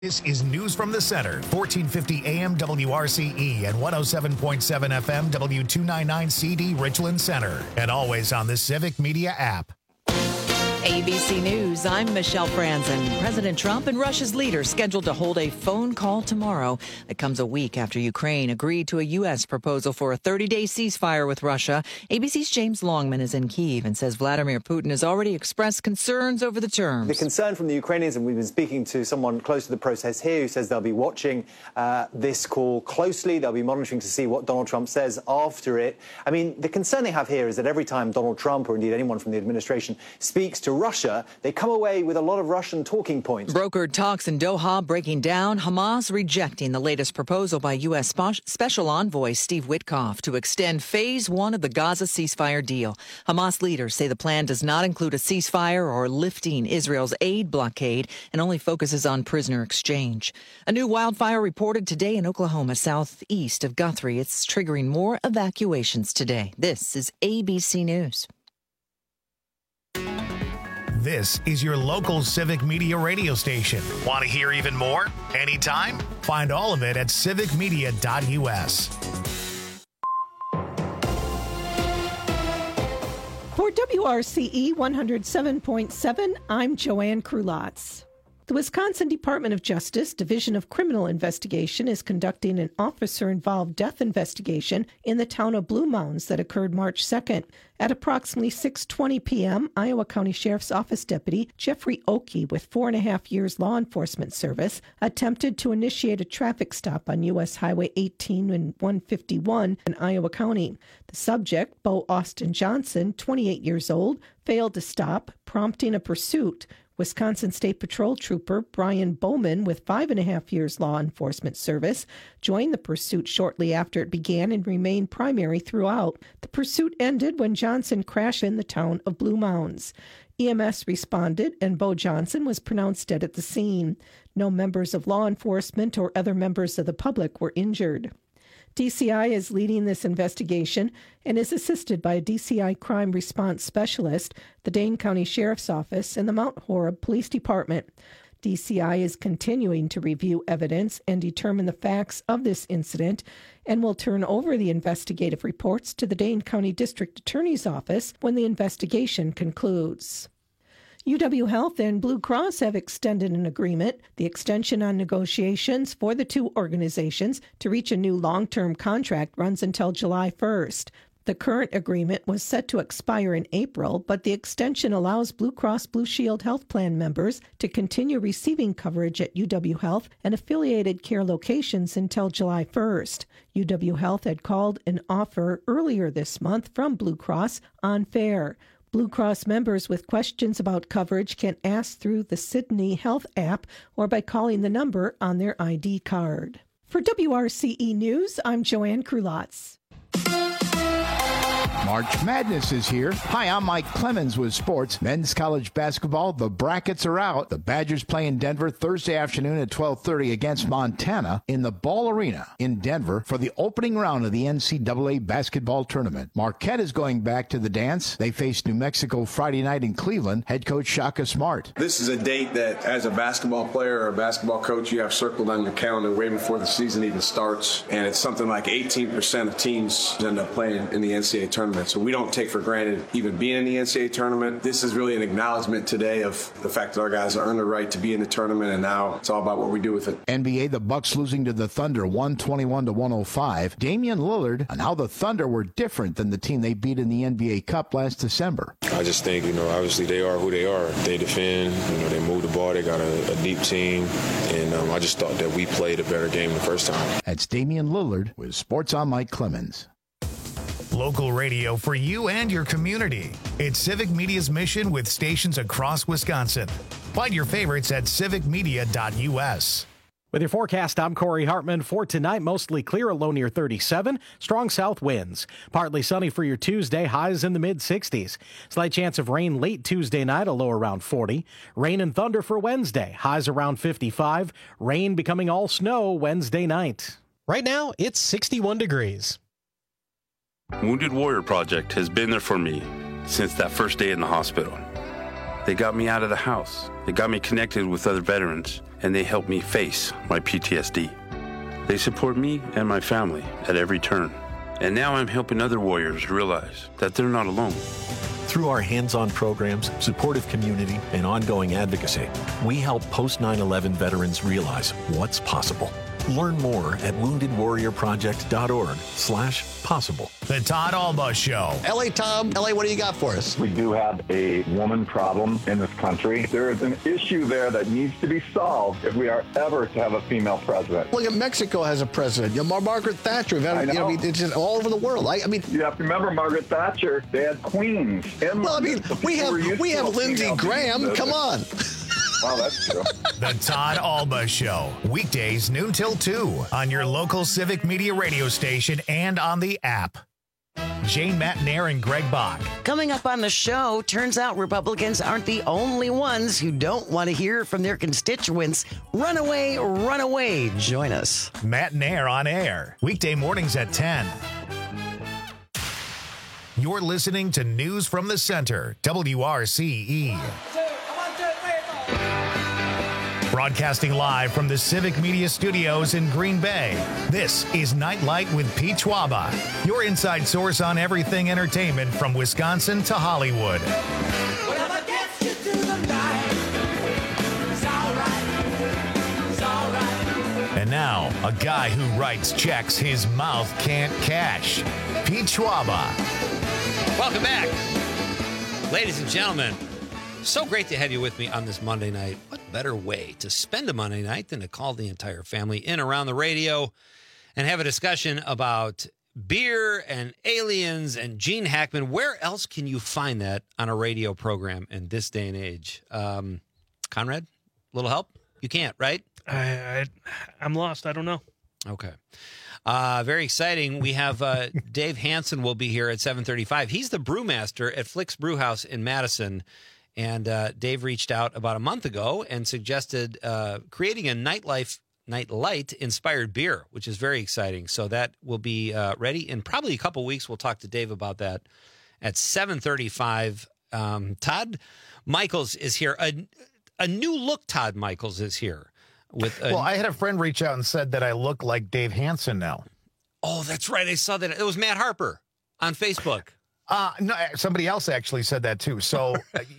This is News from the Center, 1450 AM WRCE and 107.7 FM W299CD Richland Center, and always on the Civic Media app. ABC News, I'm Michelle Franzen. President Trump and Russia's leader scheduled to hold a phone call tomorrow. It comes a week after Ukraine agreed to a U.S. proposal for a 30-day ceasefire with Russia. ABC's James Longman is in Kyiv and says Vladimir Putin has already expressed concerns over the terms. The concern from the Ukrainians, and we've been speaking to someone close to the process here who says they'll be watching this call closely. They'll be monitoring to see what Donald Trump says after it. I mean, the concern they have here is that every time Donald Trump, or indeed anyone from the administration, speaks to Russia, they come away with a lot of Russian talking points. Brokered talks in Doha breaking down, Hamas rejecting the latest proposal by U.S. Special Envoy Steve Witkoff to extend Phase 1 of the Gaza ceasefire deal. Hamas leaders say the plan does not include a ceasefire or lifting Israel's aid blockade and only focuses on prisoner exchange. A new wildfire reported today in Oklahoma, southeast of Guthrie. It's triggering more evacuations today. This is ABC News. This is your local Civic Media radio station. Want to hear even more? Anytime? Find all of it at civicmedia.us. For WRCE 107.7, I'm Joanne Krulotz. The Wisconsin Department of Justice Division of Criminal Investigation is conducting an officer-involved death investigation in the town of Blue Mounds that occurred March 2nd. At approximately 6:20 p.m., Iowa County Sheriff's Office Deputy Jeffrey Oakey, with 4.5 years law enforcement service, attempted to initiate a traffic stop on U.S. Highway 18 and 151 in Iowa County. The subject, Bo Austin Johnson, 28 years old, failed to stop, prompting a pursuit. Wisconsin State Patrol Trooper Brian Bowman, with 5.5 years law enforcement service, joined the pursuit shortly after it began and remained primary throughout. The pursuit ended when Johnson crashed in the town of Blue Mounds. EMS responded, and Bo Johnson was pronounced dead at the scene. No members of law enforcement or other members of the public were injured. DCI is leading this investigation and is assisted by a DCI crime response specialist, the Dane County Sheriff's Office, and the Mount Horeb Police Department. DCI is continuing to review evidence and determine the facts of this incident and will turn over the investigative reports to the Dane County District Attorney's Office when the investigation concludes. UW Health and Blue Cross have extended an agreement, the extension on negotiations for the two organizations to reach a new long-term contract runs until July 1st. The current agreement was set to expire in April, but the extension allows Blue Cross Blue Shield Health Plan members to continue receiving coverage at UW Health and affiliated care locations until July 1st. UW Health had called an offer earlier this month from Blue Cross unfair. Blue Cross members with questions about coverage can ask through the Sydney Health app or by calling the number on their ID card. For WRCE News, I'm Joanne Krulotz. March Madness is here. Hi, I'm Mike Clemens with sports. Men's college basketball, the brackets are out. The Badgers play in Denver Thursday afternoon at 12:30 against Montana in the Ball Arena in Denver for the opening round of the NCAA basketball tournament. Marquette is going back to the dance. They face New Mexico Friday night in Cleveland. Head coach Shaka Smart. This is a date that, as a basketball player or a basketball coach, you have circled on your calendar way before the season even starts. And it's something like 18% of teams end up playing in the NCAA tournament. So we don't take for granted even being in the NCAA tournament. This is really an acknowledgement today of the fact that our guys earned the right to be in the tournament, and now it's all about what we do with it. NBA, the Bucks losing to the Thunder 121-105. Damian Lillard on how the Thunder were different than the team they beat in the NBA Cup last December. I just think, obviously they are who they are. They defend, they move the ball, they got a deep team, and I just thought that we played a better game the first time. That's Damian Lillard with Sports on Mike Clemens. Local radio for you and your community. It's Civic Media's mission with stations across Wisconsin. Find your favorites at civicmedia.us. With your forecast, I'm Corey Hartman. For tonight, mostly clear, a low near 37. Strong south winds. Partly sunny for your Tuesday, highs in the mid-60s. Slight chance of rain late Tuesday night, a low around 40. Rain and thunder for Wednesday, highs around 55. Rain becoming all snow Wednesday night. Right now, it's 61 degrees. Wounded Warrior Project has been there for me since that first day in the hospital. They got me out of the house. They got me connected with other veterans, and they helped me face my PTSD. They support me and my family at every turn. And now I'm helping other warriors realize that they're not alone. Through our hands-on programs, supportive community, and ongoing advocacy, we help post-9/11 veterans realize what's possible. Learn more at woundedwarriorproject.org/possible. The Todd Alba Show. L.A. Tom, L.A., what do you got for us? We do have a woman problem in this country. There is an issue there that needs to be solved if we are ever to have a female president. Look at Mexico has a president. Margaret Thatcher. It's just all over the world. I mean, you have to remember Margaret Thatcher. They had queens. Well, I mean, we have Lindsey Graham. Come on. Well, that's true. The Todd Alba Show. Weekdays noon till 2 on your local Civic Media radio station and on the app. Jane Matnair and Greg Bach. Coming up on the show, turns out Republicans aren't the only ones who don't want to hear from their constituents. Run away, run away. Join us. Matnair on air. Weekday mornings at 10. You're listening to News from the Center, WRCE. Broadcasting live from the Civic Media Studios in Green Bay, this is Nightlight with Pete Schwaba, your inside source on everything entertainment from Wisconsin to Hollywood. Whatever gets you through the night, it's all right. And now, a guy who writes checks his mouth can't cash, Pete Schwaba. Welcome back, ladies and gentlemen. So great to have you with me on this Monday night. What better way to spend a Monday night than to call the entire family in around the radio and have a discussion about beer and aliens and Gene Hackman. Where else can you find that on a radio program in this day and age? Conrad, a little help? You can't, right? I'm lost. I don't know. Okay. Very exciting. We have Dave Hansen will be here at 7:35. He's the brewmaster at Flick's Brewhouse in Madison. And Dave reached out about a month ago and suggested creating a Nightlight-inspired beer, which is very exciting. So that will be ready in probably a couple weeks. We'll talk to Dave about that at 7:35. Todd Michaels is here. A new look Todd Michaels is here. Well, I had a friend reach out and said that I look like Dave Hansen now. Oh, that's right. I saw that. It was Matt Harper on Facebook. No, somebody else actually said that too. So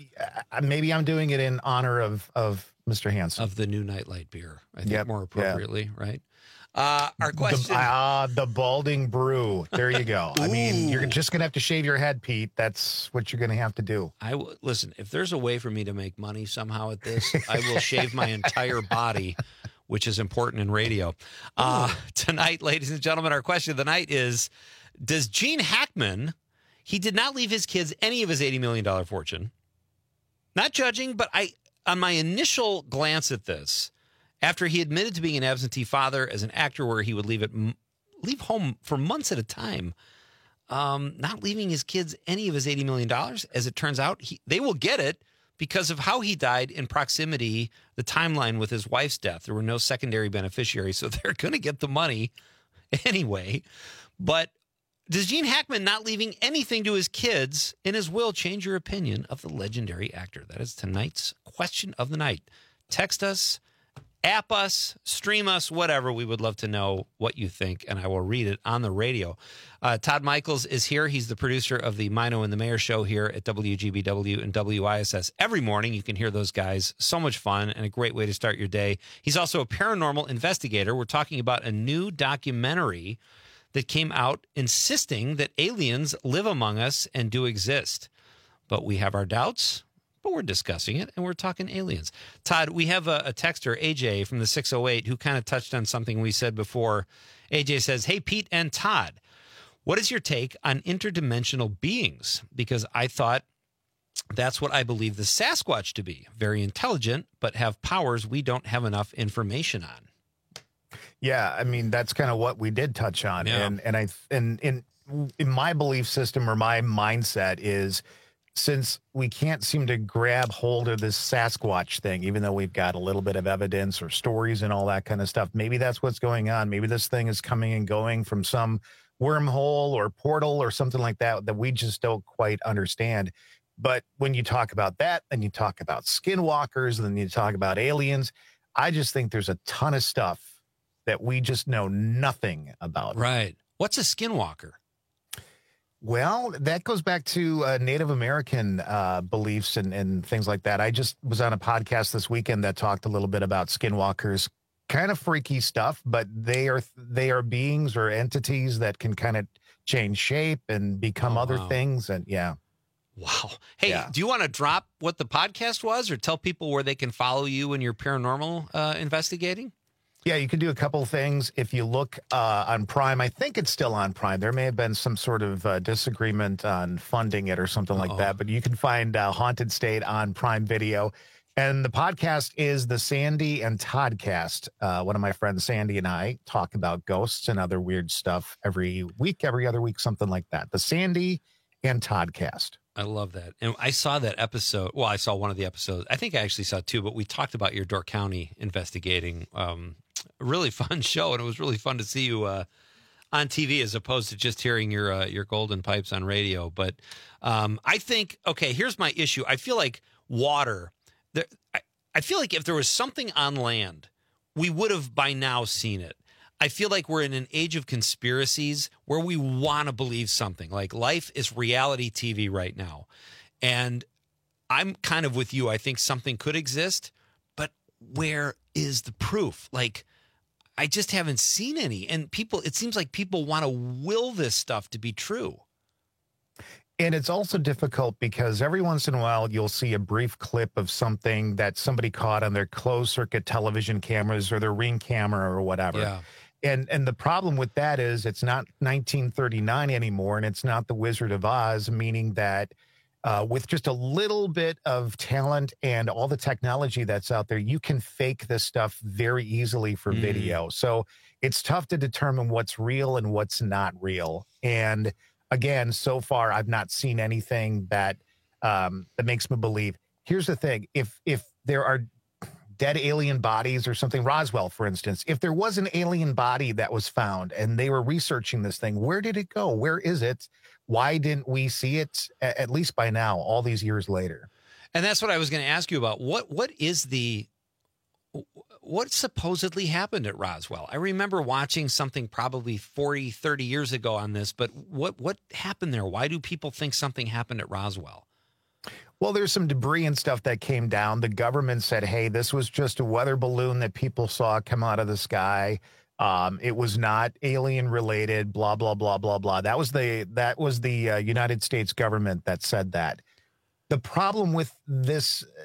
maybe I'm doing it in honor of Mr. Hansen. Of the new Nightlight beer, I think more appropriately, right? Our question. The balding brew. There you go. I mean, you're just going to have to shave your head, Pete. That's what you're going to have to do. Listen, if there's a way for me to make money somehow at this, I will shave my entire body, which is important in radio. Tonight, ladies and gentlemen, our question of the night is, does Gene Hackman... He did not leave his kids any of his $80 million fortune. Not judging, but on my initial glance at this, after he admitted to being an absentee father as an actor where he would leave home for months at a time, not leaving his kids any of his $80 million, as it turns out, they will get it because of how he died in proximity, the timeline with his wife's death. There were no secondary beneficiaries, so they're going to get the money anyway. But does Gene Hackman not leaving anything to his kids in his will change your opinion of the legendary actor? That is tonight's question of the night. Text us, app us, stream us, whatever. We would love to know what you think, and I will read it on the radio. Todd Michaels is here. He's the producer of the Mino and the Mayor show here at WGBW and WISS. Every morning you can hear those guys. So much fun and a great way to start your day. He's also a paranormal investigator. We're talking about a new documentary that came out insisting that aliens live among us and do exist. But we have our doubts, but we're discussing it, and we're talking aliens. Todd, we have a texter, AJ, from the 608, who kind of touched on something we said before. AJ says, hey, Pete and Todd, what is your take on interdimensional beings? Because I thought that's what I believe the Sasquatch to be. Very intelligent, but have powers we don't have enough information on. Yeah, I mean, that's kind of what we did touch on. Yeah. And in my belief system or my mindset is, since we can't seem to grab hold of this Sasquatch thing, even though we've got a little bit of evidence or stories and all that kind of stuff, maybe that's what's going on. Maybe this thing is coming and going from some wormhole or portal or something like that we just don't quite understand. But when you talk about that, and you talk about skinwalkers, and then you talk about aliens, I just think there's a ton of stuff that we just know nothing about. Right. What's a skinwalker? Well, that goes back to Native American beliefs and things like that. I just was on a podcast this weekend that talked a little bit about skinwalkers. Kind of freaky stuff, but they are beings or entities that can kind of change shape and become other things. And yeah. Wow. Hey, do you want to drop what the podcast was or tell people where they can follow you and your paranormal investigating? Yeah, you can do a couple of things. If you look on Prime, I think it's still on Prime. There may have been some sort of disagreement on funding it or something like that, but you can find Haunted State on Prime Video. And the podcast is the Sandy and Toddcast. One of my friends, Sandy, and I talk about ghosts and other weird stuff every week, every other week, something like that. The Sandy and Toddcast. I love that. And I saw that episode. Well, I saw one of the episodes. I think I actually saw two, but we talked about your Door County investigating. A really fun show, and it was really fun to see you on TV as opposed to just hearing your golden pipes on radio. But I think, okay, here's my issue. I feel like water... I feel like if there was something on land, we would have by now seen it. I feel like we're in an age of conspiracies where we want to believe something. Like life is reality TV right now. And I'm kind of with you. I think something could exist, but where is the proof? Like, I just haven't seen any. And it seems like people want to will this stuff to be true. And it's also difficult because every once in a while you'll see a brief clip of something that somebody caught on their closed circuit television cameras or their Ring camera or whatever. Yeah. And the problem with that is it's not 1939 anymore, and it's not the Wizard of Oz, meaning that with just a little bit of talent and all the technology that's out there, you can fake this stuff very easily for video. So it's tough to determine what's real and what's not real. And again, so far, I've not seen anything that makes me believe. Here's the thing. If there are dead alien bodies or something, Roswell, for instance, if there was an alien body that was found and they were researching this thing, where did it go? Where is it? Why didn't we see it, at least by now, all these years later? And that's what I was going to ask you about. What supposedly happened at Roswell? I remember watching something probably 40, 30 years ago on this, but what happened there? Why do people think something happened at Roswell? Well, there's some debris and stuff that came down. The government said, hey, this was just a weather balloon that people saw come out of the sky. It was not alien related, blah, blah, blah, blah, blah. That was the United States government that said that. The problem with the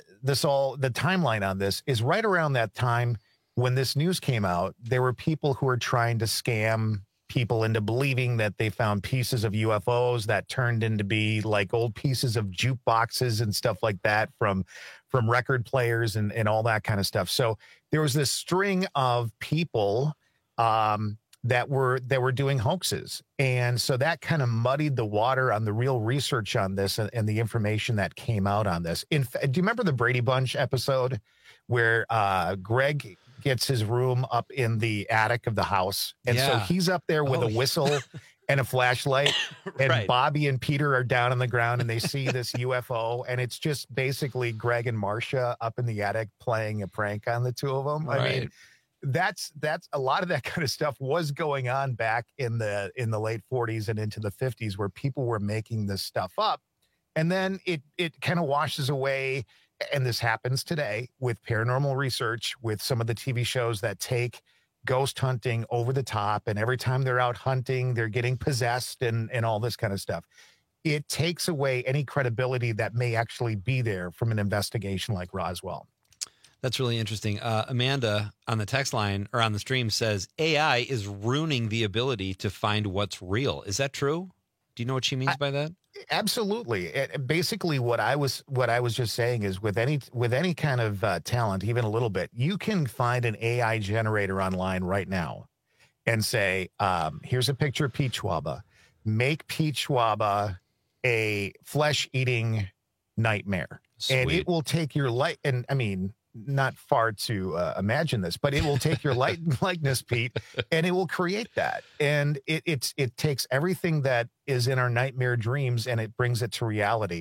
timeline on this is right around that time when this news came out, there were people who were trying to scam people into believing that they found pieces of UFOs that turned into be like old pieces of jukeboxes and stuff like that from record players and all that kind of stuff. So there was this string of people that were doing hoaxes. And so that kind of muddied the water on the real research on this and the information that came out on this. Do you remember the Brady Bunch episode where Greg gets his room up in the attic of the house? And so he's up there with a whistle and a flashlight, and right. Bobby and Peter are down on the ground and they see this UFO, and it's just basically Greg and Marcia up in the attic playing a prank on the two of them. Right. I mean, that's a lot of that kind of stuff was going on back in the late 40s and into the 50s, where people were making this stuff up, and then it kind of washes away. And this happens today with paranormal research, with some of the TV shows that take ghost hunting over the top, and every time they're out hunting, they're getting possessed and all this kind of stuff. It takes away any credibility that may actually be there from an investigation like Roswell. That's really interesting. Amanda on the text line or on the stream says AI is ruining the ability to find what's real. Is that true? Do you know what she means by that? Absolutely. Basically, what I was just saying is with any kind of talent, even a little bit, you can find an AI generator online right now and say, here's a picture of Pete Schwaba. Make Pete Schwaba a flesh-eating nightmare. Sweet. And it will take your light. And I mean, not far to imagine this, but it will take your likeness, Pete, and it will create that. And it takes everything that is in our nightmare dreams and it brings it to reality.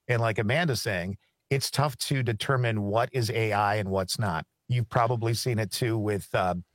And like Amanda's saying, it's tough to determine what is AI and what's not. You've probably seen it too with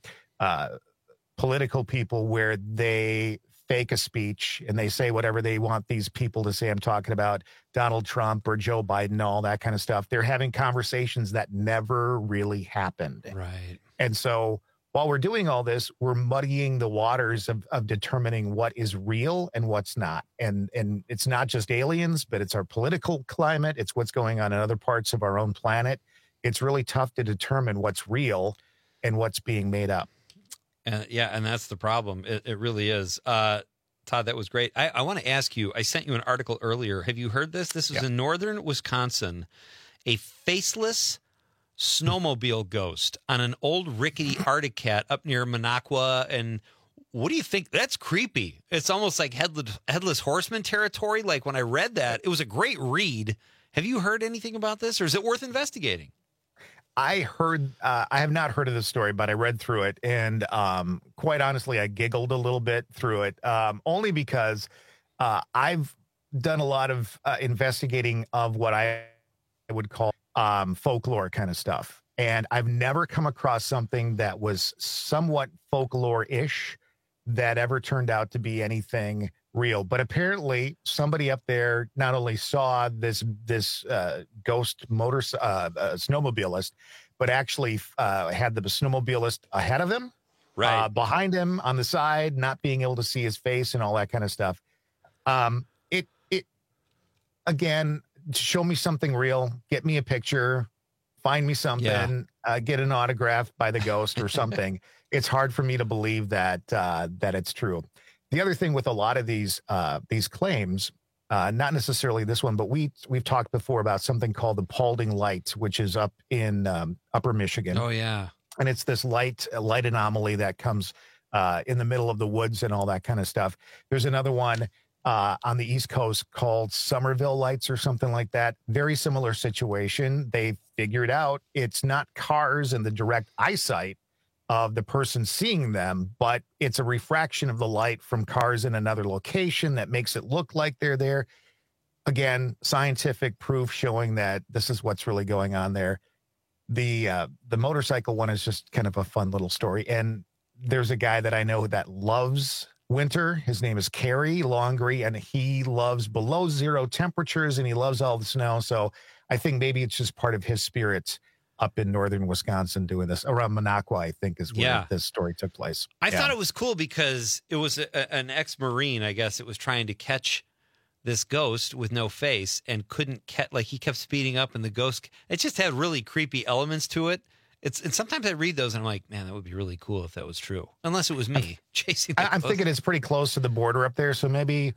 political people where they fake a speech and they say whatever they want these people to say. I'm talking about Donald Trump or Joe Biden, all that kind of stuff. They're having conversations that never really happened. Right. And so while we're doing all this, we're muddying the waters of determining what is real and what's not. And it's not just aliens, but it's our political climate. It's what's going on in other parts of our own planet. It's really tough to determine what's real and what's being made up. And that's the problem. It really is. Todd, that was great. I want to ask you, I sent you an article earlier. Have you heard this? This was in northern Wisconsin. A faceless snowmobile ghost on an old rickety Arctic Cat up near Minocqua. And what do you think? That's creepy. It's almost like Headless Horseman territory. Like when I read that, it was a great read. Have you heard anything about this, or is it worth investigating? I have not heard of this story, but I read through it, and quite honestly, I giggled a little bit through it, only because I've done a lot of investigating of what I would call folklore kind of stuff, and I've never come across something that was somewhat folklore-ish that ever turned out to be anything real. But apparently somebody up there not only saw this ghost snowmobilist, but actually had the snowmobilist ahead of him, right, behind him, on the side, not being able to see his face and all that kind of stuff. It again, show me something real, get me a picture, find me something, get an autograph by the ghost or something. It's hard for me to believe that it's true. The other thing with a lot of these claims, not necessarily this one, but we've talked before about something called the Paulding Light, which is up in Upper Michigan. Oh yeah, and it's this light anomaly that comes in the middle of the woods and all that kind of stuff. There's another one on the East Coast called Somerville Lights or something like that. Very similar situation. They figured out it's not cars in the direct eyesight of the person seeing them, but it's a refraction of the light from cars in another location that makes it look like they're there. Again, scientific proof showing that this is what's really going on there. The motorcycle one is just kind of a fun little story. And there's a guy that I know that loves winter. His name is Kerry Longery, and he loves below zero temperatures and he loves all the snow. So I think maybe it's just part of his spirits up in northern Wisconsin doing this. Around Minocqua, I think, is where this story took place. I thought it was cool because it was an ex-Marine, I guess. It was trying to catch this ghost with no face and couldn't catch, like he kept speeding up and the ghost, it just had really creepy elements to it. And sometimes I read those and I'm like, man, that would be really cool if that was true. Unless it was me chasing the I'm ghost. thinking it's pretty close to the border up there, so maybe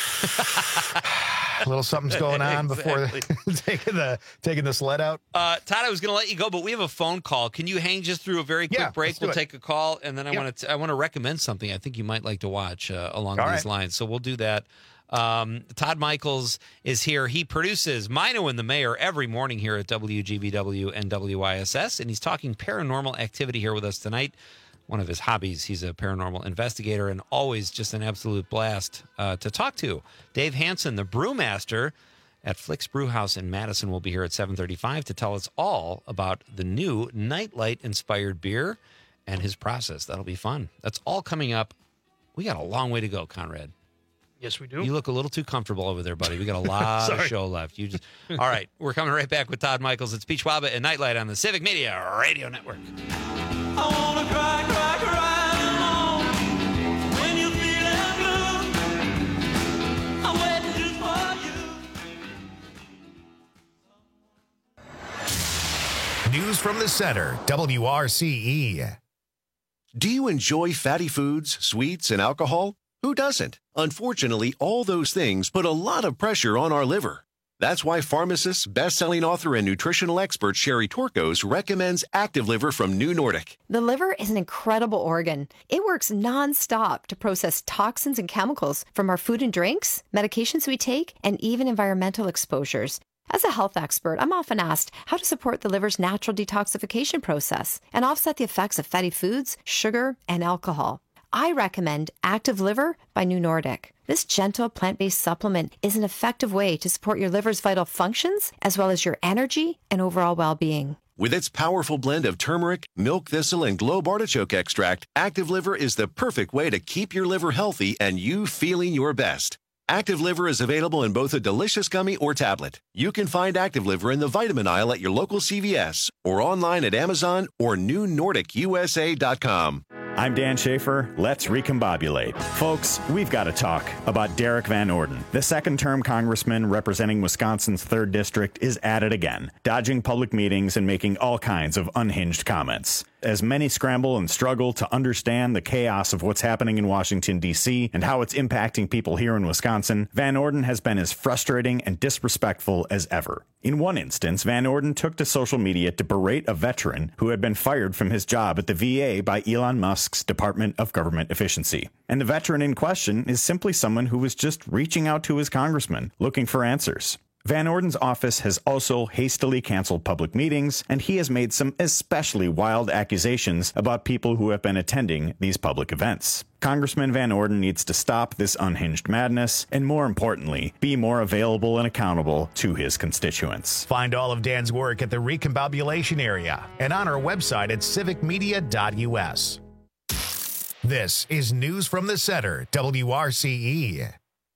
a little something's going on before taking the sled out. Todd, I was going to let you go, but we have a phone call. Can you hang just through a very quick break? We'll take a call, and then I want to recommend something I think you might like to watch along these lines. So we'll do that. Todd Michaels is here. He produces Mino and the Mayor every morning here at WGBW and WISS, and he's talking paranormal activity here with us tonight. One of his hobbies, he's a paranormal investigator, and always just an absolute blast to talk to. Dave Hansen, the brewmaster at Flick's Brewhouse in Madison, will be here at 7:35 to tell us all about the new Nightlight-inspired beer and his process. That'll be fun. That's all coming up. We got a long way to go, Conrad. Yes, we do. You look a little too comfortable over there, buddy. We got a lot of show left. All right, we're coming right back with Todd Michaels. It's Pete Schwaba and Nightlight on the Civic Media Radio Network. I wanna cry, cry, cry alone when you feeling blue. I'm waiting just for you. News from the center, WRCE. Do you enjoy fatty foods, sweets, and alcohol? Who doesn't? Unfortunately, all those things put a lot of pressure on our liver. That's why pharmacist, best-selling author, and nutritional expert Sherry Torkos recommends Active Liver from New Nordic. The liver is an incredible organ. It works nonstop to process toxins and chemicals from our food and drinks, medications we take, and even environmental exposures. As a health expert, I'm often asked how to support the liver's natural detoxification process and offset the effects of fatty foods, sugar, and alcohol. I recommend Active Liver by New Nordic. This gentle plant-based supplement is an effective way to support your liver's vital functions as well as your energy and overall well-being. With its powerful blend of turmeric, milk thistle, and globe artichoke extract, Active Liver is the perfect way to keep your liver healthy and you feeling your best. Active Liver is available in both a delicious gummy or tablet. You can find Active Liver in the vitamin aisle at your local CVS or online at Amazon or newnordicusa.com. I'm Dan Schaefer. Let's recombobulate. Folks, we've got to talk about Derek Van Orden. The second-term congressman representing Wisconsin's 3rd District is at it again, dodging public meetings and making all kinds of unhinged comments. As many scramble and struggle to understand the chaos of what's happening in Washington, D.C., and how it's impacting people here in Wisconsin, Van Orden has been as frustrating and disrespectful as ever. In one instance, Van Orden took to social media to berate a veteran who had been fired from his job at the VA by Elon Musk's Department of Government Efficiency. And the veteran in question is simply someone who was just reaching out to his congressman, looking for answers. Van Orden's office has also hastily canceled public meetings, and he has made some especially wild accusations about people who have been attending these public events. Congressman Van Orden needs to stop this unhinged madness, and more importantly, be more available and accountable to his constituents. Find all of Dan's work at the Recombobulation area and on our website at civicmedia.us. This is News from the Center, WRCE.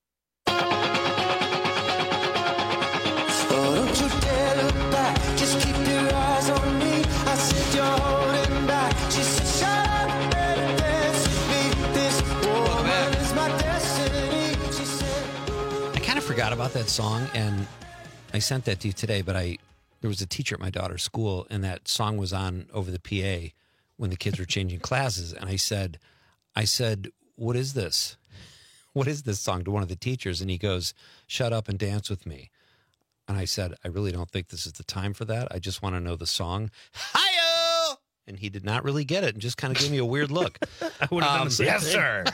Don't you dare look back, just keep your eyes on me. I said you're holding back. She said, shut up and dance with me. This woman is my destiny. She said, I kind of forgot about that song, and I sent that to you today, but there was a teacher at my daughter's school, and that song was on over the PA when the kids were changing classes, and I said, what is this? What is this song, to one of the teachers? And he goes, shut up and dance with me. And I said, I really don't think this is the time for that. I just want to know the song. Hi-yo! And he did not really get it and just kind of gave me a weird look. I would have done the same yes, thing.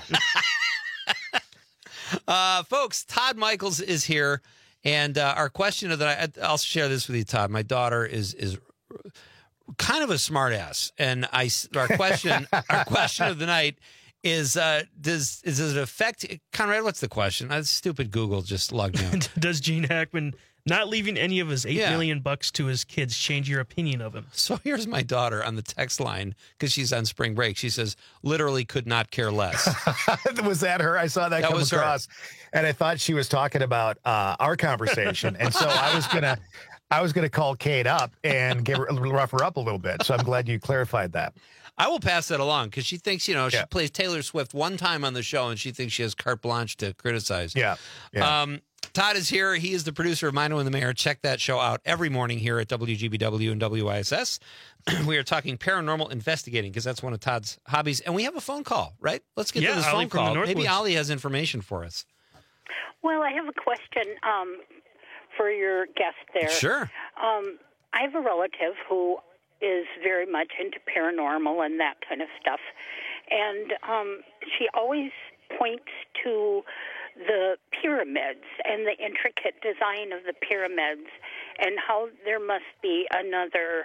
sir. Folks, Todd Michaels is here. And our question of the night, I'll share this with you, Todd. My daughter is kind of a smart ass. And our question of the night is does it affect Conrad? What's the question? Stupid Google just logged me out. Does Gene Hackman not leaving any of his $8 million to his kids change your opinion of him? So here's my daughter on the text line because she's on spring break. She says, "Literally could not care less." Was that her? I saw that come across, and I thought she was talking about our conversation, and so I was gonna call Kate up and rough her up a little bit. So I'm glad you clarified that. I will pass that along because she thinks, she plays Taylor Swift one time on the show and she thinks she has carte blanche to criticize. Yeah. Todd is here. He is the producer of Mino and the Mayor. Check that show out every morning here at WGBW and WISS. We are talking paranormal investigating because that's one of Todd's hobbies. And we have a phone call, right? Let's get to this phone call. Maybe Ollie has information for us. Well, I have a question for your guest there. Sure. I have a relative who is very much into paranormal and that kind of stuff. And she always points to the pyramids and the intricate design of the pyramids and how there must be another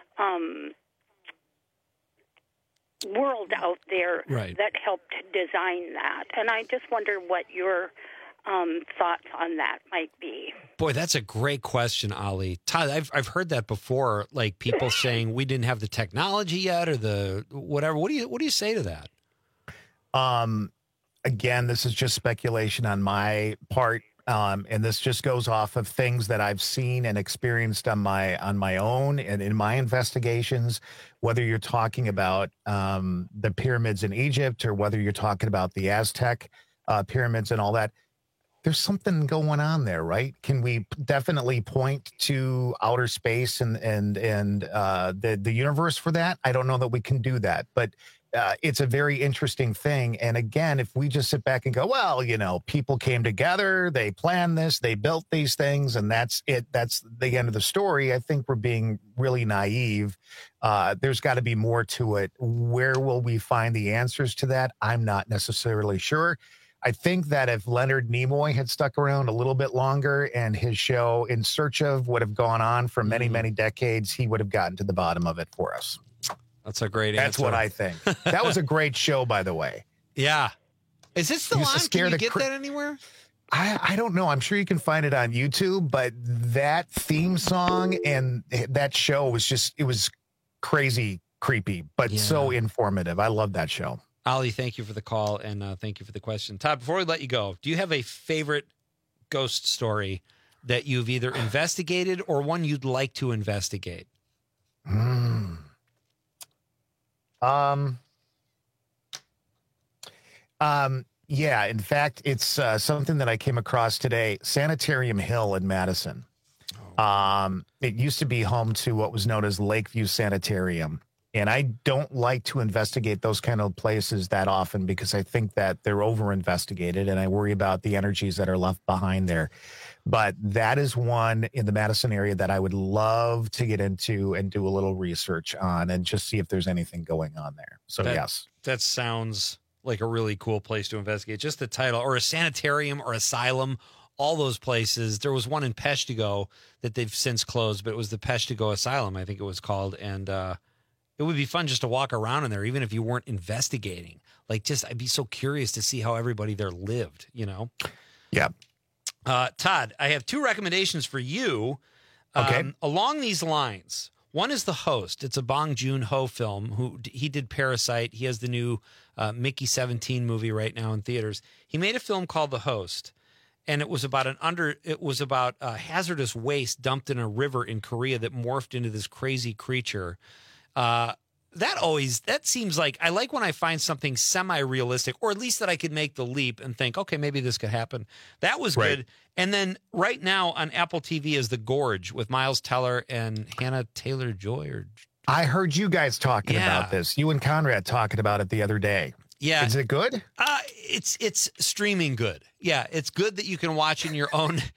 world out there that helped design that. And I just wonder what your thoughts on that might be. Boy, that's a great question, Ollie. Todd, I've heard that before, like people saying we didn't have the technology yet or the whatever. What do you say to that? Again, this is just speculation on my part, and this just goes off of things that I've seen and experienced on my own and in my investigations. Whether you're talking about the pyramids in Egypt or whether you're talking about the Aztec pyramids and all that, there's something going on there, right? Can we definitely point to outer space and the universe for that? I don't know that we can do that, but it's a very interesting thing. And again, if we just sit back and go, well, people came together, they planned this, they built these things, and that's it. That's the end of the story. I think we're being really naive. There's got to be more to it. Where will we find the answers to that? I'm not necessarily sure. I think that if Leonard Nimoy had stuck around a little bit longer and his show In Search Of would have gone on for many, many decades, he would have gotten to the bottom of it for us. That's a great answer. That's what I think. That was a great show, by the way. Yeah. Is it still Used to on? scare Can you the get that anywhere? I don't know. I'm sure you can find it on YouTube, but that theme song and that show was crazy creepy, but so informative. I love that show. Ollie, thank you for the call and thank you for the question. Todd, before we let you go, do you have a favorite ghost story that you've either investigated or one you'd like to investigate? Yeah, in fact, it's something that I came across today. Sanitarium Hill in Madison. It used to be home to what was known as Lakeview Sanitarium. And I don't like to investigate those kind of places that often because I think that they're over-investigated and I worry about the energies that are left behind there. But that is one in the Madison area that I would love to get into and do a little research on and just see if there's anything going on there. So, yes. That sounds like a really cool place to investigate. Just the title, or a sanitarium or asylum, all those places. There was one in Peshtigo that they've since closed, but it was the Peshtigo Asylum, I think it was called. And it would be fun just to walk around in there, even if you weren't investigating. Like, just, I'd be so curious to see how everybody there lived, you know? Yeah. Todd, I have two recommendations for you. Okay. Along these lines. One is The Host. It's a Bong Joon-ho film. He did Parasite. He has the new Mickey 17 movie right now in theaters. He made a film called The Host, and it was about hazardous waste dumped in a river in Korea that morphed into this crazy creature. That seems like, I like when I find something semi-realistic, or at least that I could make the leap and think, okay, maybe this could happen. That was good. And then right now on Apple TV is The Gorge with Miles Teller and Hannah Taylor-Joy. I heard you guys talking about this. You and Conrad talking about it the other day. Yeah. Is it good? It's streaming good. Yeah, it's good that you can watch in your own, and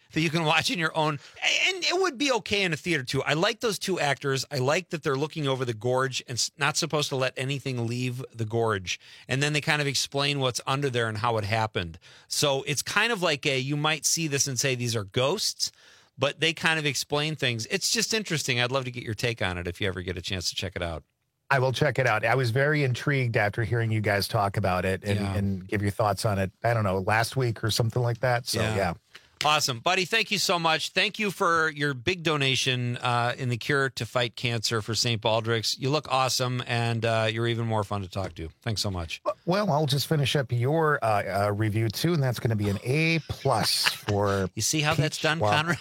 it would be okay in a theater too. I like those two actors. I like that they're looking over the gorge and not supposed to let anything leave the gorge. And then they kind of explain what's under there and how it happened. So it's kind of like you might see this and say these are ghosts, but they kind of explain things. It's just interesting. I'd love to get your take on it if you ever get a chance to check it out. I will check it out. I was very intrigued after hearing you guys talk about it and give your thoughts on it. I don't know, last week or something like that. So, yeah. Awesome. Buddy, thank you so much. Thank you for your big donation in the cure to fight cancer for St. Baldrick's. You look awesome, and you're even more fun to talk to. Thanks so much. Well, I'll just finish up your review, too, and that's going to be an A+ for You see how that's done, Conrad?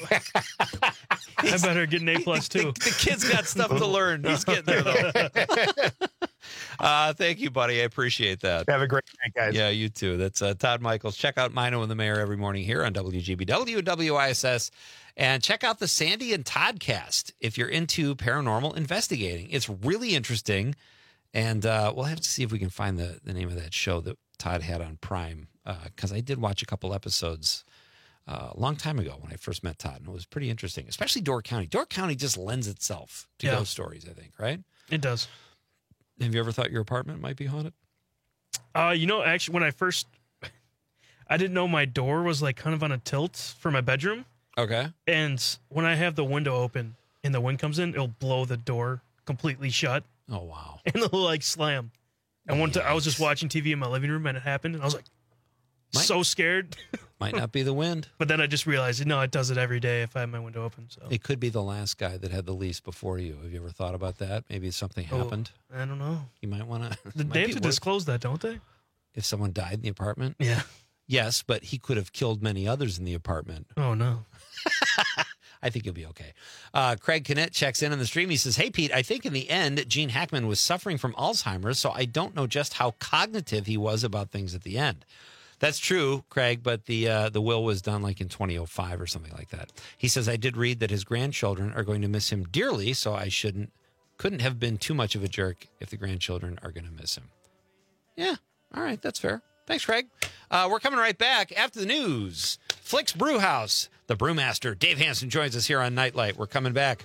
I better get an A+, too. The kid's got stuff to learn. He's getting there, though. Thank you, buddy. I appreciate that. Have a great night, guys. Yeah, you too. That's Todd Michaels. Check out Mino and the Mayor every morning here on WGBW and WISS. And check out the Sandy and Toddcast if you're into paranormal investigating. It's really interesting. And we'll have to see if we can find the name of that show that Todd had on Prime, because I did watch a couple episodes a long time ago when I first met Todd, and it was pretty interesting, especially Door County. Door County just lends itself to ghost stories, I think, right? It does. Have you ever thought your apartment might be haunted? Actually, when I didn't know my door was like kind of on a tilt for my bedroom. Okay. And when I have the window open and the wind comes in, it'll blow the door completely shut. Oh, wow. And it'll like slam. And one time I was just watching TV in my living room and it happened, and I was like, so scared. Might not be the wind. But then I just realized, no, it does it every day if I have my window open. So it could be the last guy that had the lease before you. Have you ever thought about that? Maybe something happened. I don't know. You might want to. They have to disclose that, don't they? If someone died in the apartment? Yeah. Yes, but he could have killed many others in the apartment. Oh, no. I think you'll be okay. Craig Kinnett checks in on the stream. He says, hey, Pete, I think in the end, Gene Hackman was suffering from Alzheimer's, so I don't know just how cognitive he was about things at the end. That's true, Craig, but the will was done like in 2005 or something like that. He says, I did read that his grandchildren are going to miss him dearly, so I couldn't have been too much of a jerk if the grandchildren are going to miss him. Yeah, all right, that's fair. Thanks, Craig. We're coming right back after the news. Flick's Brewhouse, the brewmaster, Dave Hansen, joins us here on Nightlight. We're coming back.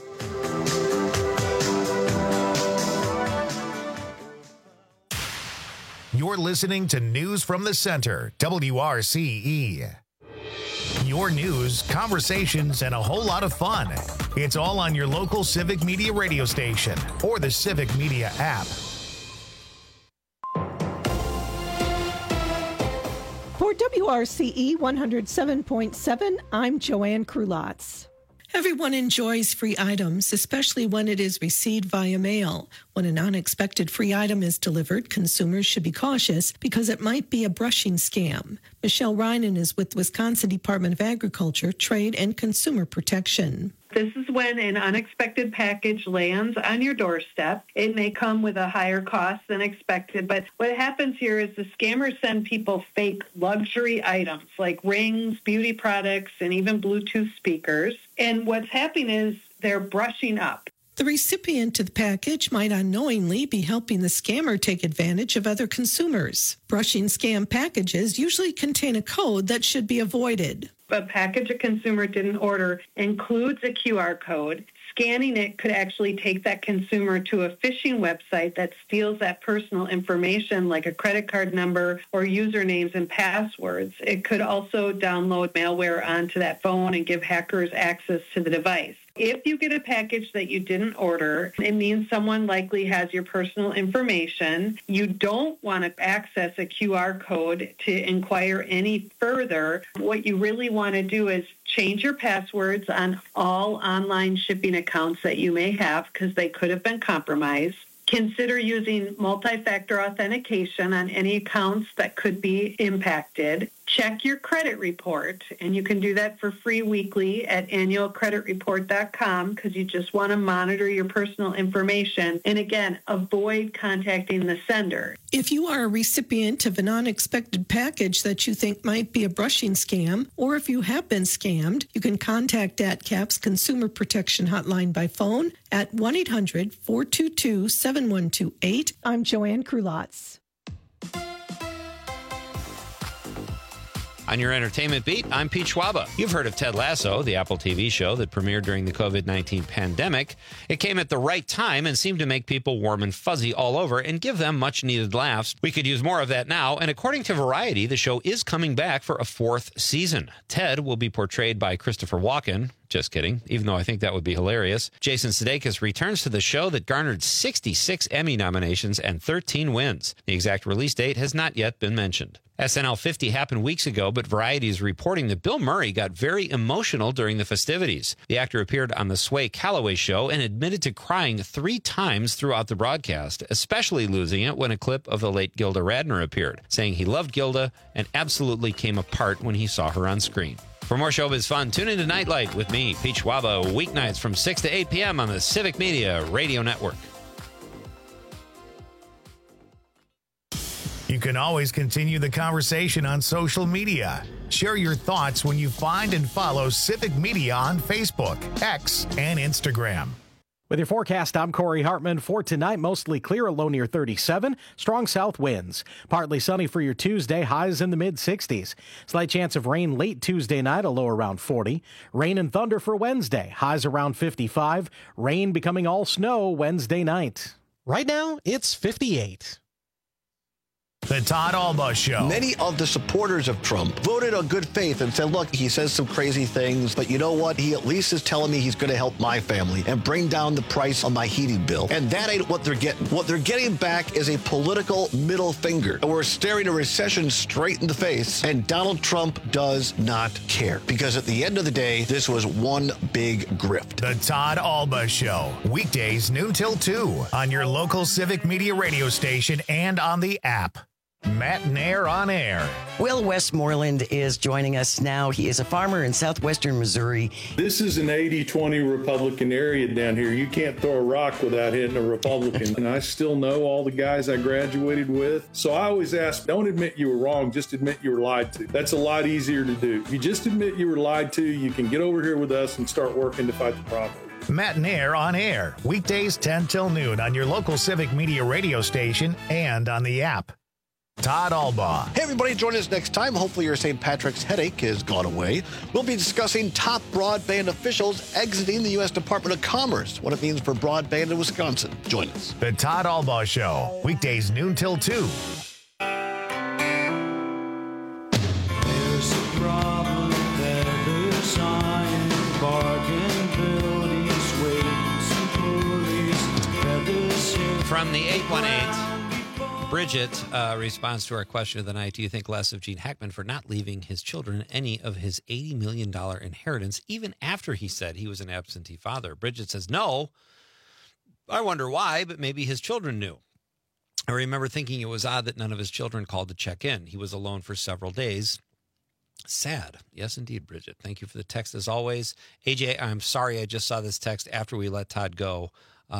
You're listening to News from the Center, WRCE. Your news, conversations, and a whole lot of fun. It's all on your local Civic Media radio station or the Civic Media app. For WRCE 107.7, I'm Joanne Krulotz. Everyone enjoys free items, especially when it is received via mail. When an unexpected free item is delivered, consumers should be cautious because it might be a brushing scam. Michelle Reinen is with Wisconsin Department of Agriculture, Trade, and Consumer Protection. This is when an unexpected package lands on your doorstep. It may come with a higher cost than expected, but what happens here is the scammers send people fake luxury items like rings, beauty products, and even Bluetooth speakers. And what's happening is they're brushing up. The recipient of the package might unknowingly be helping the scammer take advantage of other consumers. Brushing scam packages usually contain a code that should be avoided. A package a consumer didn't order includes a QR code. Scanning it could actually take that consumer to a phishing website that steals that personal information like a credit card number or usernames and passwords. It could also download malware onto that phone and give hackers access to the device. If you get a package that you didn't order, it means someone likely has your personal information. You don't want to access a QR code to inquire any further. What you really want to do is change your passwords on all online shipping accounts that you may have because they could have been compromised. Consider using multi-factor authentication on any accounts that could be impacted. Check your credit report, and you can do that for free weekly at annualcreditreport.com because you just want to monitor your personal information. And again, avoid contacting the sender. If you are a recipient of an unexpected package that you think might be a brushing scam, or if you have been scammed, you can contact AdCap's Consumer Protection Hotline by phone at 1-800-422-7128. I'm Joanne Krulotz. On your entertainment beat, I'm Pete Schwaba. You've heard of Ted Lasso, the Apple TV show that premiered during the COVID-19 pandemic. It came at the right time and seemed to make people warm and fuzzy all over and give them much-needed laughs. We could use more of that now, and according to Variety, the show is coming back for a 4th season. Ted will be portrayed by Christopher Walken. Just kidding, even though I think that would be hilarious. Jason Sudeikis returns to the show that garnered 66 Emmy nominations and 13 wins. The exact release date has not yet been mentioned. SNL 50 happened weeks ago, but Variety is reporting that Bill Murray got very emotional during the festivities. The actor appeared on the Sway Calloway show and admitted to crying 3 times throughout the broadcast, especially losing it when a clip of the late Gilda Radner appeared, saying he loved Gilda and absolutely came apart when he saw her on screen. For more showbiz fun, tune into Nightlight with me, Pete Schwaba, weeknights from 6 to 8 p.m. on the Civic Media Radio Network. You can always continue the conversation on social media. Share your thoughts when you find and follow Civic Media on Facebook, X, and Instagram. With your forecast, I'm Corey Hartman. For tonight, mostly clear, a low near 37. Strong south winds. Partly sunny for your Tuesday, highs in the mid-60s. Slight chance of rain late Tuesday night, a low around 40. Rain and thunder for Wednesday, highs around 55. Rain becoming all snow Wednesday night. Right now, it's 58. The Todd Alba Show. Many of the supporters of Trump voted on good faith and said, look, he says some crazy things, but you know what? He at least is telling me he's going to help my family and bring down the price on my heating bill. And that ain't what they're getting. What they're getting back is a political middle finger. And we're staring a recession straight in the face, and Donald Trump does not care. Because at the end of the day, this was one big grift. The Todd Alba Show. Weekdays noon till 2 on your local Civic Media radio station and on the app. Matt Nair on air. Will Westmoreland is joining us now. He is a farmer in southwestern Missouri. This is an 80-20 Republican area down here. You can't throw a rock without hitting a Republican. And I still know all the guys I graduated with. So I always ask, don't admit you were wrong, just admit you were lied to. That's a lot easier to do. If you just admit you were lied to, you can get over here with us and start working to fight the problem. Matt Nair on air. Weekdays 10 till noon on your local Civic Media radio station and on the app. Todd Alba. Hey, everybody, join us next time. Hopefully your St. Patrick's headache has gone away. We'll be discussing top broadband officials exiting the U.S. Department of Commerce, what it means for broadband in Wisconsin. Join us. The Todd Alba Show. Weekdays noon till 2. There's a problem that there's iron, bargain buildings, waves and pulleys, feathers. From the 818. Bridget responds to our question of the night. Do you think less of Gene Hackman for not leaving his children any of his $80 million inheritance, even after he said he was an absentee father? Bridget says, no. I wonder why, but maybe his children knew. I remember thinking it was odd that none of his children called to check in. He was alone for several days. Sad. Yes, indeed, Bridget. Thank you for the text as always. AJ, I'm sorry I just saw this text after we let Todd go.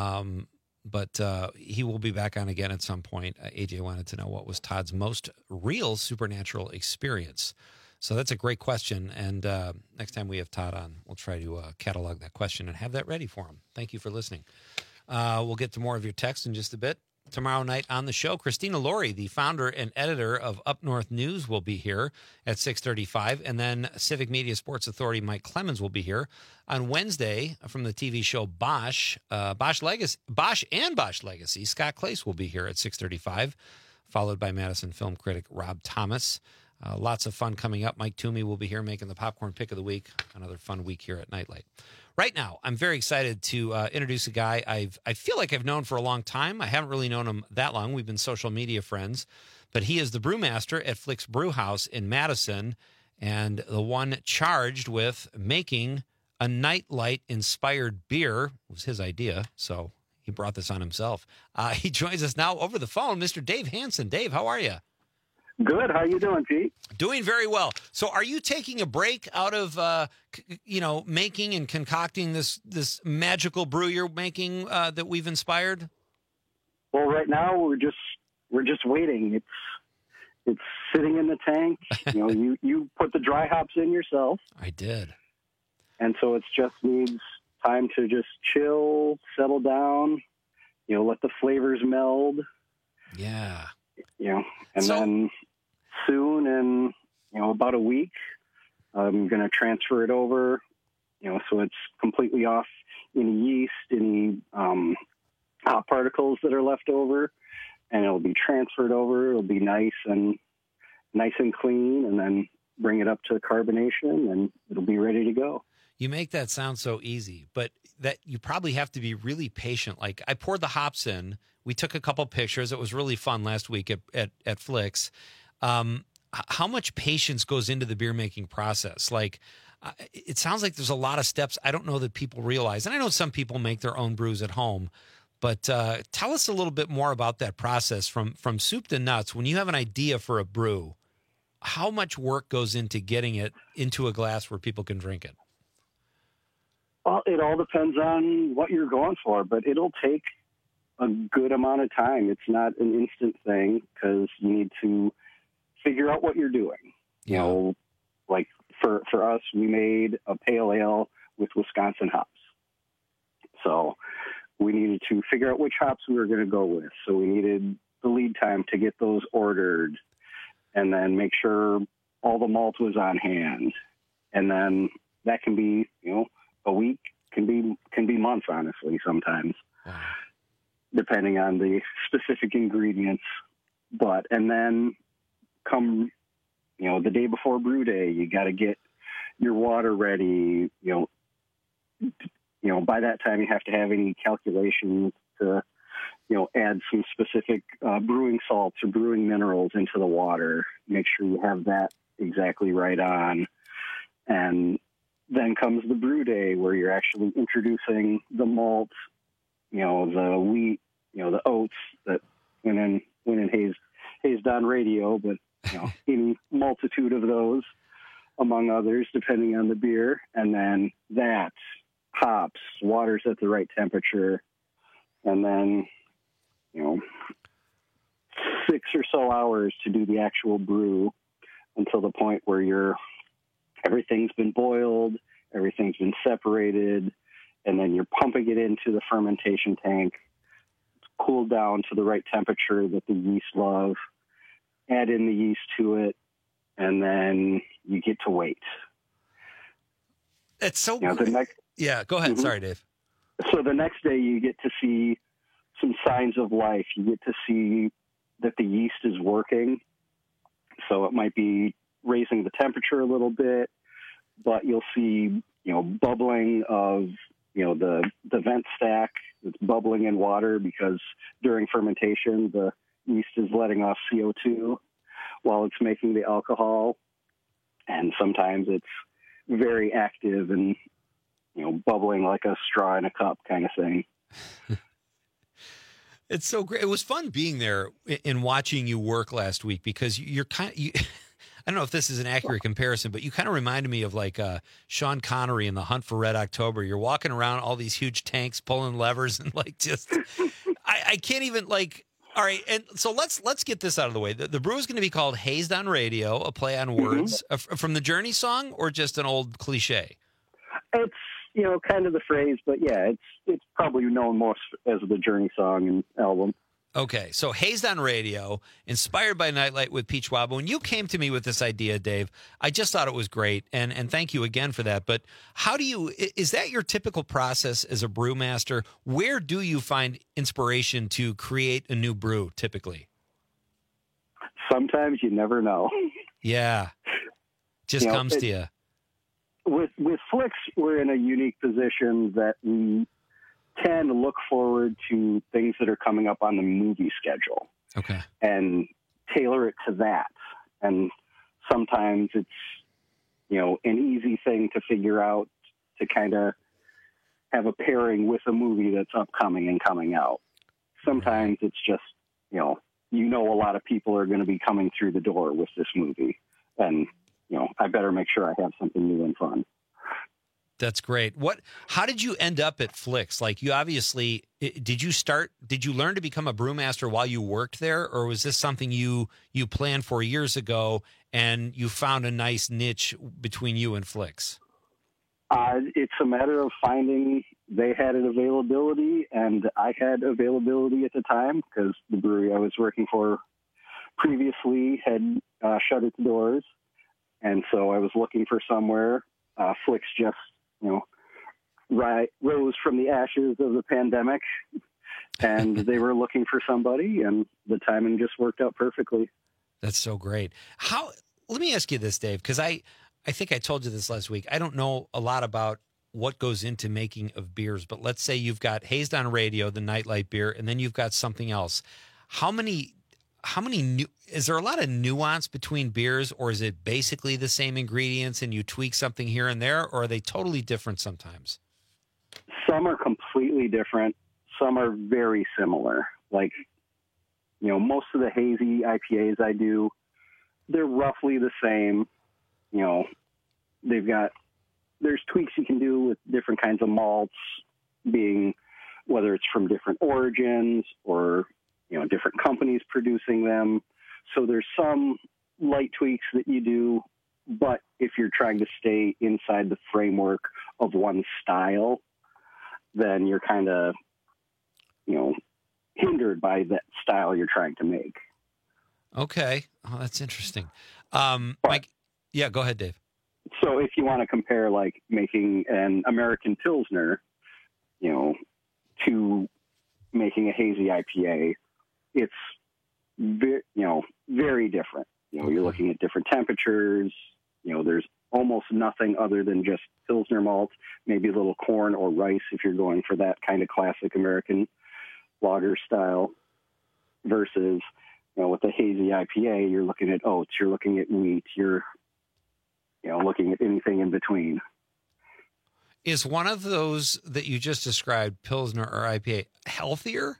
But he will be back on again at some point. AJ wanted to know what was Todd's most real supernatural experience. So that's a great question. And next time we have Todd on, we'll try to catalog that question and have that ready for him. Thank you for listening. We'll get to more of your text in just a bit. Tomorrow night on the show, Christina Laurie, the founder and editor of Up North News, will be here at 6:35. And then Civic Media Sports Authority Mike Clemens will be here. On Wednesday, from the TV show Bosch and Bosch Legacy, Scott Clace will be here at 6:35, followed by Madison film critic Rob Thomas. Lots of fun coming up. Mike Toomey will be here making the popcorn pick of the week. Another fun week here at Nightlight. Right now, I'm very excited to introduce a guy I feel like I've known for a long time. I haven't really known him that long. We've been social media friends. But he is the brewmaster at Flick's Brew House in Madison and the one charged with making a Nightlight-inspired beer. It was his idea, so he brought this on himself. He joins us now over the phone, Mr. Dave Hansen. Dave, how are you? Good. How you doing, Pete? Doing very well. So are you taking a break out of, making and concocting this magical brew you're making that we've inspired? Well, right now we're just waiting. It's sitting in the tank. You put the dry hops in yourself. I did. And so it just needs time to just chill, settle down, let the flavors meld. Yeah. Then soon in, about a week, I'm going to transfer it over, so it's completely off any yeast, any hot particles that are left over, and it'll be transferred over. It'll be nice and clean, and then bring it up to carbonation, and it'll be ready to go. You make that sound so easy, but that you probably have to be really patient. Like, I poured the hops in. We took a couple pictures. It was really fun last week at Flicks. How much patience goes into the beer making process? Like, it sounds like there's a lot of steps I don't know that people realize. And I know some people make their own brews at home, but tell us a little bit more about that process from soup to nuts. When you have an idea for a brew, how much work goes into getting it into a glass where people can drink it? Well, it all depends on what you're going for, but it'll take a good amount of time. It's not an instant thing because you need to figure out what you're doing. Like for us, we made a pale ale with Wisconsin hops. So we needed to figure out which hops we were going to go with. So we needed the lead time to get those ordered and then make sure all the malt was on hand. And then that can be, a week, can be months, honestly, sometimes. Wow. Depending on the specific ingredients. And then come, the day before brew day, you got to get your water ready. By that time you have to have any calculations to, add some specific brewing salts or brewing minerals into the water. Make sure you have that exactly right on. And then comes the brew day where you're actually introducing the malt, the wheat, the oats that went in hazed on radio, but any multitude of those, among others, depending on the beer. And then that, hops, water's at the right temperature, and then, 6 or so hours to do the actual brew until the point where everything's been boiled, everything's been separated, and then you're pumping it into the fermentation tank. It's cooled down to the right temperature that the yeast love. Add in the yeast to it, and then you get to wait. It's so great. Yeah, go ahead. Mm-hmm. Sorry, Dave. So the next day you get to see some signs of life. You get to see that the yeast is working. So it might be raising the temperature a little bit, but you'll see, bubbling of, the vent stack that's bubbling in water because during fermentation, the yeast is letting off CO2 while it's making the alcohol. And sometimes it's very active and, bubbling like a straw in a cup kind of thing. It's so great. It was fun being there and watching you work last week because you're kind of, I don't know if this is an accurate comparison, but you kind of reminded me of like Sean Connery in The Hunt for Red October. You're walking around all these huge tanks, pulling levers, and like just, I can't even like. All right, and so let's get this out of the way. The brew is going to be called Hazed on Radio, a play on words from the Journey song, or just an old cliche. It's kind of the phrase, but yeah, it's probably known most as the Journey song and album. Okay, so Hazed on Radio, inspired by Nightlight with Pete Schwab. When you came to me with this idea, Dave, I just thought it was great, and thank you again for that. But is that your typical process as a brewmaster? Where do you find inspiration to create a new brew, typically? Sometimes you never know. Yeah, just comes to you. With Flix, we're in a unique position that we can look forward to things that are coming up on the movie schedule. Okay. And tailor it to that. And sometimes it's, an easy thing to figure out to kind of have a pairing with a movie that's upcoming and coming out. Sometimes it's just, a lot of people are going to be coming through the door with this movie. And, I better make sure I have something new and fun. That's great. How did you end up at Flix? Like, you obviously, did you learn to become a brewmaster while you worked there, or was this something you planned for years ago and you found a nice niche between you and Flix? It's a matter of finding, they had an availability and I had availability at the time because the brewery I was working for previously had shut its doors. And so I was looking for somewhere. Flix just, rose from the ashes of the pandemic, and they were looking for somebody, and the timing just worked out perfectly. That's so great. Let me ask you this, Dave, because I think I told you this last week. I don't know a lot about what goes into making of beers, but let's say you've got Hazed on Radio, the Nightlight beer, and then you've got something else. Is there a lot of nuance between beers, or is it basically the same ingredients and you tweak something here and there, or are they totally different sometimes? Some are completely different. Some are very similar. Like, most of the hazy IPAs I do, they're roughly the same. There's tweaks you can do with different kinds of malts, being whether it's from different origins or different companies producing them. So there's some light tweaks that you do, but if you're trying to stay inside the framework of one style, then you're kind of, hindered by that style you're trying to make. Okay. Oh, that's interesting. Yeah, go ahead, Dave. So if you want to compare like making an American Pilsner, to making a hazy IPA, it's very different. You're looking at different temperatures. There's almost nothing other than just Pilsner malt, maybe a little corn or rice if you're going for that kind of classic American lager style. Versus, with the hazy IPA, you're looking at oats, you're looking at wheat, you're looking at anything in between. Is one of those that you just described, Pilsner or IPA, healthier?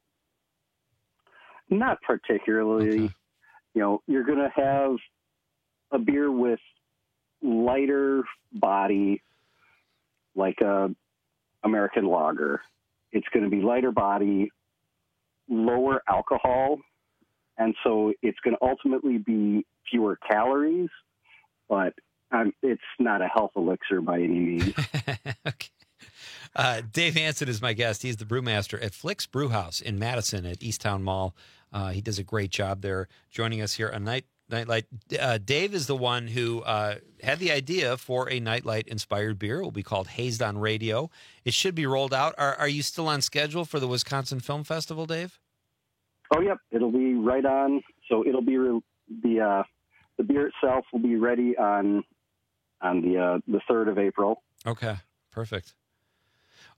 Not particularly. Okay. You're going to have a beer with lighter body, like a American lager. It's going to be lighter body, lower alcohol, and so it's going to ultimately be fewer calories, but it's not a health elixir by any means. Okay. Dave Hansen is my guest. He's the brewmaster at Flix Brewhouse in Madison at Easttown Mall. He does a great job there, joining us here on Nightlight. Dave is the one who had the idea for a Nightlight-inspired beer. It will be called Hazed on Radio. It should be rolled out. Are you still on schedule for the Wisconsin Film Festival, Dave? Oh, yep. It'll be right on. So it'll be the beer itself will be ready on the 3rd of April. Okay, perfect.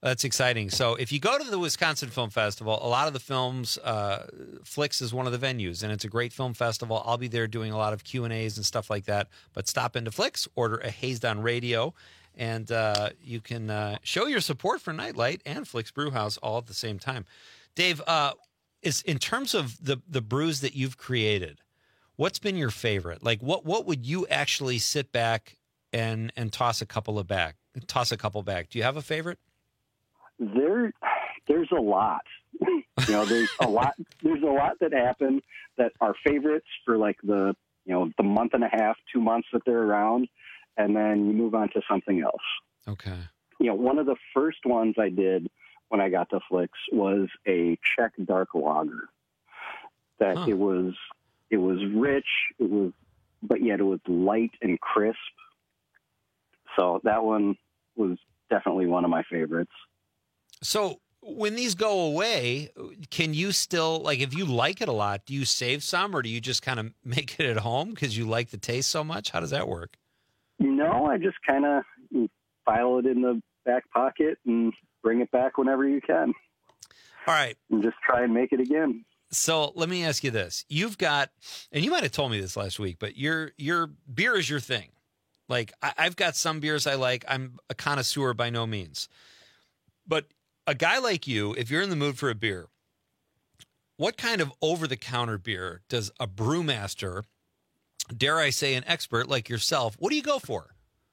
That's exciting. So if you go to the Wisconsin Film Festival, a lot of the films, Flix is one of the venues, and it's a great film festival. I'll be there doing a lot of Q&As and stuff like that. But stop into Flix, order a Hazed on Radio, and you can show your support for Nightlight and Flix Brewhouse all at the same time. Dave, is in terms of the brews that you've created, what's been your favorite? Like, what would you actually sit back and toss a couple back? Do you have a favorite? There's a lot. There's a lot that happen that are favorites for like the month and a half, 2 months that they're around, and then you move on to something else. Okay. One of the first ones I did when I got to Flix was a Czech dark lager. That it was rich, but yet it was light and crisp. So that one was definitely one of my favorites. So when these go away, can you still, like, if you like it a lot, do you save some, or do you just kind of make it at home because you like the taste so much? How does that work? No, I just kind of file it in the back pocket and bring it back whenever you can. All right. And just try and make it again. So let me ask you this. You've got, and you might have told me this last week, but your beer is your thing. Like, I've got some beers I like. I'm a connoisseur by no means. But a guy like you, if you're in the mood for a beer, what kind of over-the-counter beer does a brewmaster, dare I say an expert like yourself, what do you go for?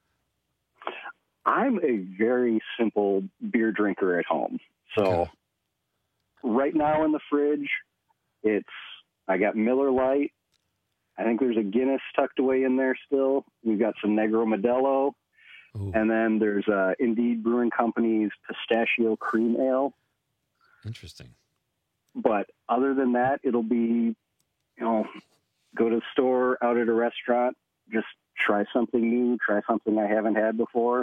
I'm a very simple beer drinker at home. So right now in the fridge, I got Miller Lite. I think there's a Guinness tucked away in there still. We've got some Negro Modelo. Ooh. And then there's Indeed Brewing Company's Pistachio Cream Ale. Interesting. But other than that, it'll be, go to the store, out at a restaurant, just try something new, try something I haven't had before.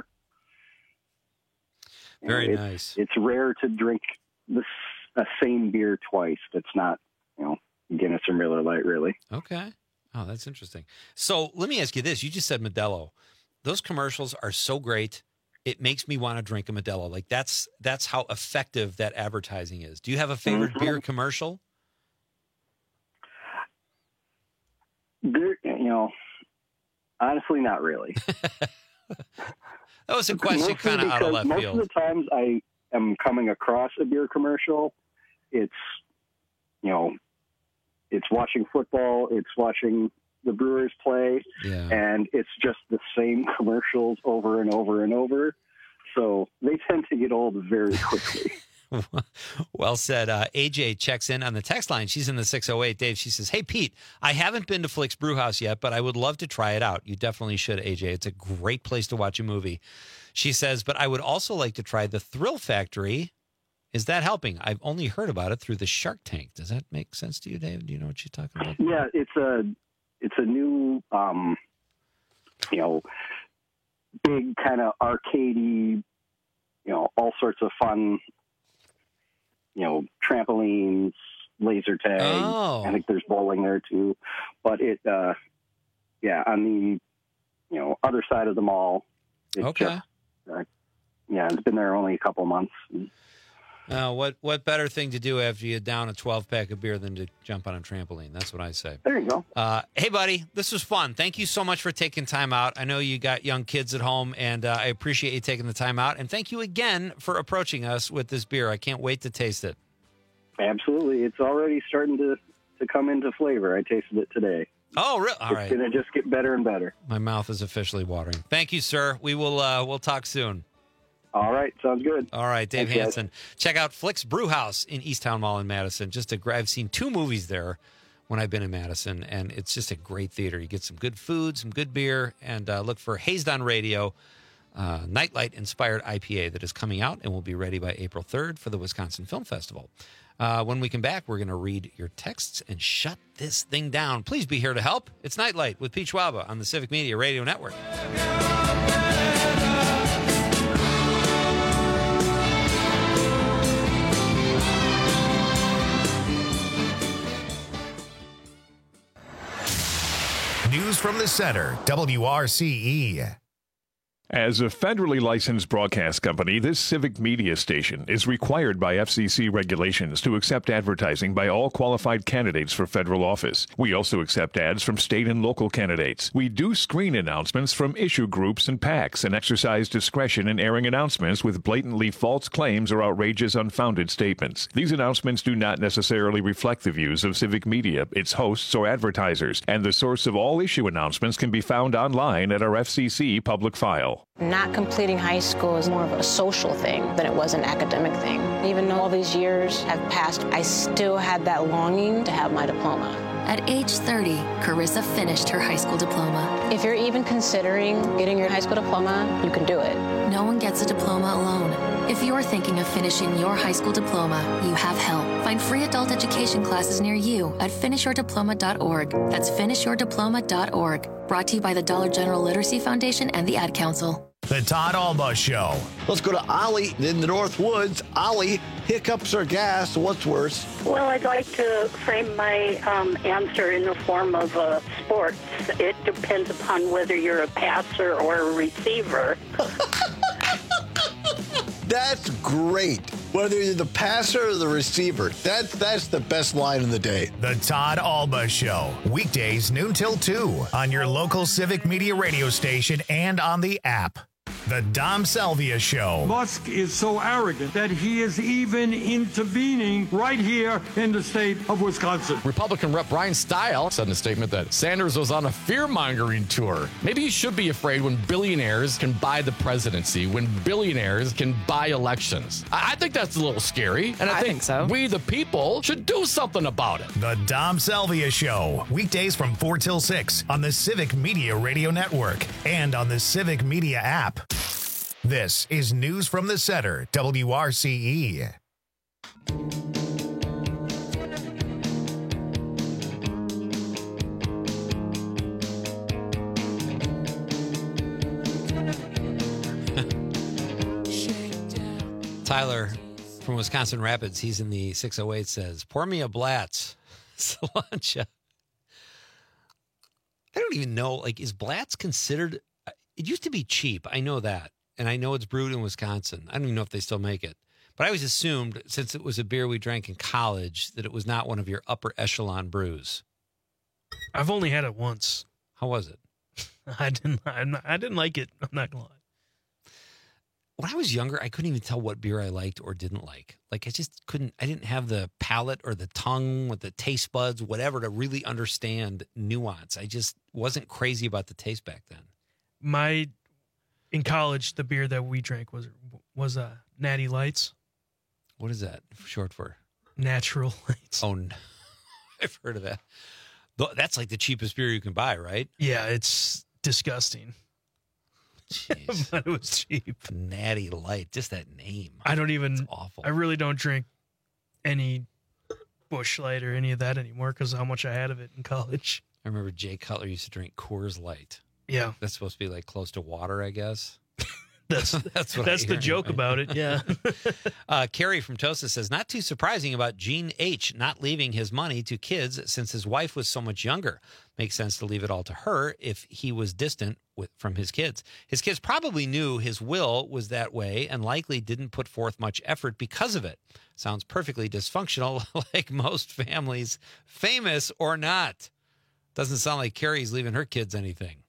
Very nice. It's rare to drink a same beer twice that's not, Guinness or Miller Lite, really. Okay. Oh, that's interesting. So let me ask you this. You just said Modelo. Those commercials are so great. It makes me want to drink a Modelo. Like, that's how effective that advertising is. Do you have a favorite beer commercial? Beer, honestly, not really. That was a question kind of out of left field. Most of the times I am coming across a beer commercial, it's watching football, it's watching the Brewers play, and it's just the same commercials over and over and over. So they tend to get old very quickly. Well said. AJ checks in on the text line. She's in the 608. Dave, she says, "Hey, Pete, I haven't been to Flix Brewhouse yet, but I would love to try it out." You definitely should, AJ. It's a great place to watch a movie. She says, "But I would also like to try the Thrill Factory. Is that helping? I've only heard about it through the Shark Tank." Does that make sense to you, Dave? Do you know what she's talking about? Yeah, it's a new, big kind of arcadey, all sorts of fun, trampolines, laser tag. Oh. I think there's bowling there too. But it, on the, other side of the mall. Okay. It's been there only a couple months. What better thing to do after you down a 12-pack of beer than to jump on a trampoline? That's what I say. There you go. Hey, buddy, this was fun. Thank you so much for taking time out. I know you got young kids at home, and I appreciate you taking the time out. And thank you again for approaching us with this beer. I can't wait to taste it. Absolutely. It's already starting to come into flavor. I tasted it today. Oh, really? All right. It's going to just get better and better. My mouth is officially watering. Thank you, sir. We will we'll talk soon. All right. Sounds good. All right. Dave Thanks, Hansen. Check out Flix Brewhouse in Easttown Mall in Madison. I've seen 2 movies there when I've been in Madison, and it's just a great theater. You get some good food, some good beer, and look for Hazed on Radio, Nightlight-inspired IPA that is coming out and will be ready by April 3rd for the Wisconsin Film Festival. When we come back, we're going to read your texts and shut this thing down. Please be here to help. It's Nightlight with Pete Schwaba on the Civic Media Radio Network. News from the center, WRCE. As a federally licensed broadcast company, this civic media station is required by FCC regulations to accept advertising by all qualified candidates for federal office. We also accept ads from state and local candidates. We do screen announcements from issue groups and PACs and exercise discretion in airing announcements with blatantly false claims or outrageous, unfounded statements. These announcements do not necessarily reflect the views of civic media, its hosts, or advertisers, and the source of all issue announcements can be found online at our FCC public file. Not completing high school is more of a social thing than it was an academic thing. Even though all these years have passed, I still had that longing to have my diploma. At age 30, Carissa finished her high school diploma. If you're even considering getting your high school diploma, you can do it. No one gets a diploma alone. If you're thinking of finishing your high school diploma, you have help. Find free adult education classes near you at finishyourdiploma.org. That's finishyourdiploma.org. Brought to you by the Dollar General Literacy Foundation and the Ad Council. The Todd Alba Show. Let's go to Ollie in the North Woods. Ollie, hiccups or gas? What's worse? Well, I'd like to frame my answer in the form of sports. It depends upon whether you're a passer or a receiver. That's great. Whether you're the passer or the receiver, that's the best line of the day. The Todd Alba Show. Weekdays noon till 2 on your local Civic Media radio station and on the app. The Dom Salvia Show. Musk is so arrogant that he is even intervening right here in the state of Wisconsin. Republican Rep. Brian Stile said in a statement that Sanders was on a fear-mongering tour. Maybe you should be afraid when billionaires can buy the presidency, when billionaires can buy elections. I think that's a little scary, and I think so. We, the people, should do something about it. The Dom Salvia Show. Weekdays from 4 till 6 on the Civic Media Radio Network and on the Civic Media app. This is News from the Center, WRCE. Tyler from Wisconsin Rapids, he's in the 608, says, pour me a Blatz. Cilantro. I don't even know, like, is Blatz considered, it used to be cheap. I know that. And I know it's brewed in Wisconsin. I don't even know if they still make it. But I always assumed, since it was a beer we drank in college, that it was not one of your upper echelon brews. I've only had it once. How was it? I didn't like it. I'm not gonna lie. When I was younger, I couldn't even tell what beer I liked or didn't like. Like, I just couldn't, I didn't have the palate or the tongue with the taste buds, whatever, to really understand nuance. I just wasn't crazy about the taste back then. In college, the beer that we drank was Natty Lights. What is that short for? Natural Lights. Oh, no. I've heard of that. That's like the cheapest beer you can buy, right? Yeah, it's disgusting. Jeez. But it was cheap. Natty Light, just that name. It's awful. I really don't drink any Busch Light or any of that anymore because of how much I had of it in college. I remember Jay Cutler used to drink Coors Light. Yeah. That's supposed to be like close to water, I guess. That's the joke about it, yeah. Carrie from Tosa says, not too surprising about Gene H. not leaving his money to kids since his wife was so much younger. Makes sense to leave it all to her if he was distant from his kids. His kids probably knew his will was that way and likely didn't put forth much effort because of it. Sounds perfectly dysfunctional, like most families, famous or not. Doesn't sound like Carrie's leaving her kids anything.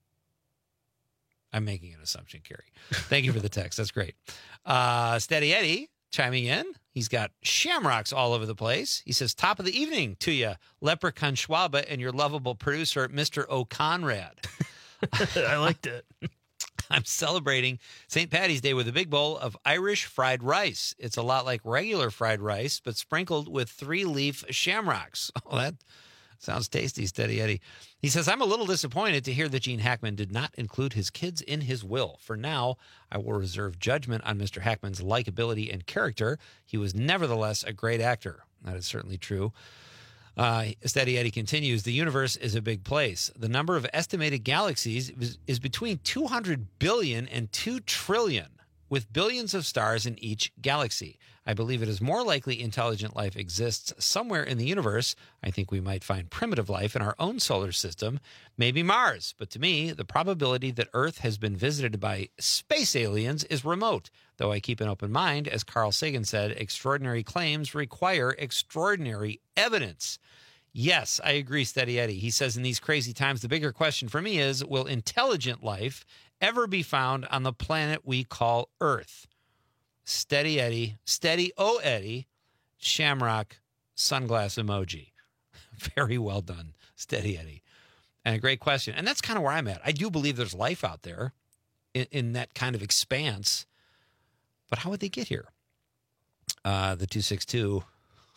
I'm making an assumption, Carrie. Thank you for the text. That's great. Steady Eddie chiming in. He's got shamrocks all over the place. He says, top of the evening to you, Leprechaun Schwaba and your lovable producer, Mr. O'Conrad. I liked it. I'm celebrating St. Paddy's Day with a big bowl of Irish fried rice. It's a lot like regular fried rice, but sprinkled with 3-leaf shamrocks. Oh, that sounds tasty, Steady Eddie. He says, I'm a little disappointed to hear that Gene Hackman did not include his kids in his will. For now, I will reserve judgment on Mr. Hackman's likability and character. He was nevertheless a great actor. That is certainly true. Steady Eddie continues, the universe is a big place. The number of estimated galaxies is between 200 billion and 2 trillion. with billions of stars in each galaxy. I believe it is more likely intelligent life exists somewhere in the universe. I think we might find primitive life in our own solar system, maybe Mars. But to me, the probability that Earth has been visited by space aliens is remote. Though I keep an open mind, as Carl Sagan said, extraordinary claims require extraordinary evidence. Yes, I agree, Steady Eddie. He says in these crazy times, the bigger question for me is, will intelligent life ever be found on the planet we call Earth? Steady Eddie, Steady O Eddie, Shamrock, sunglass emoji. Very well done, Steady Eddie. And a great question. And that's kind of where I'm at. I do believe there's life out there in that kind of expanse. But how would they get here? The 262.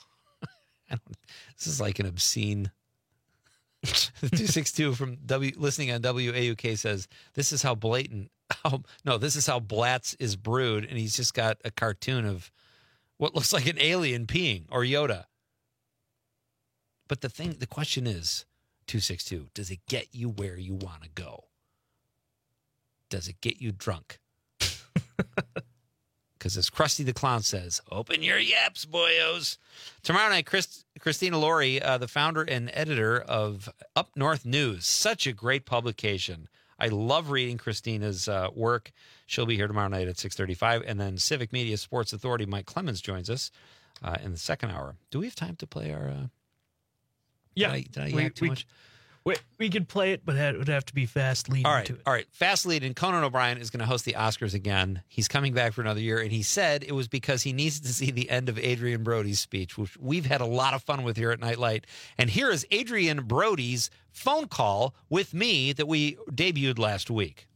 This is like an obscene. The 262 from listening on WAUK says, this is how blatant. This is how Blatz is brewed. And he's just got a cartoon of what looks like an alien peeing or Yoda. But the question is, 262, does it get you where you want to go? Does it get you drunk? Because as Krusty the Clown says, open your yaps, boyos. Tomorrow night, Christina Laurie, the founder and editor of Up North News, such a great publication. I love reading Christina's work. She'll be here tomorrow night at 6:35. And then Civic Media Sports Authority, Mike Clemens, joins us in the second hour. Do we have time to play our... Yeah. Did I yak too much? We could play it, but it would have to be fast leading to it. All right. Fast lead, and Conan O'Brien is going to host the Oscars again. He's coming back for another year, and he said it was because he needs to see the end of Adrian Brody's speech, which we've had a lot of fun with here at Nightlight. And here is Adrian Brody's phone call with me that we debuted last week.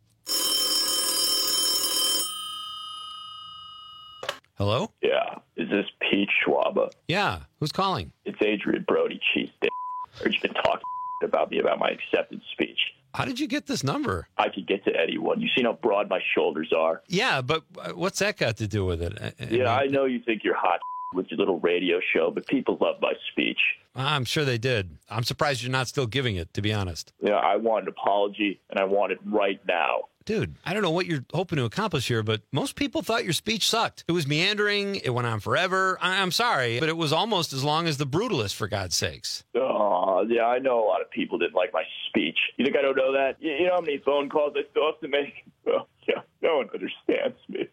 Hello? Yeah. Is this Pete Schwaba? Yeah. Who's calling? It's Adrian Brody, cheese dick. Heard you been talking about me about my acceptance speech. How did you get this number? I could get to anyone. You seen how broad my shoulders are? Yeah, but what's that got to do with it? I know you think you're hot with your little radio show, but people love my speech. I'm sure they did. I'm surprised you're not still giving it, to be honest. Yeah, I want an apology, and I want it right now. Dude, I don't know what you're hoping to accomplish here, but most people thought your speech sucked. It was meandering. It went on forever. I'm sorry, but it was almost as long as The Brutalist, for God's sakes. Oh, yeah, I know a lot of people didn't like my speech. You think I don't know that? You know how many phone calls I still have to make? Well, yeah, no one understands me.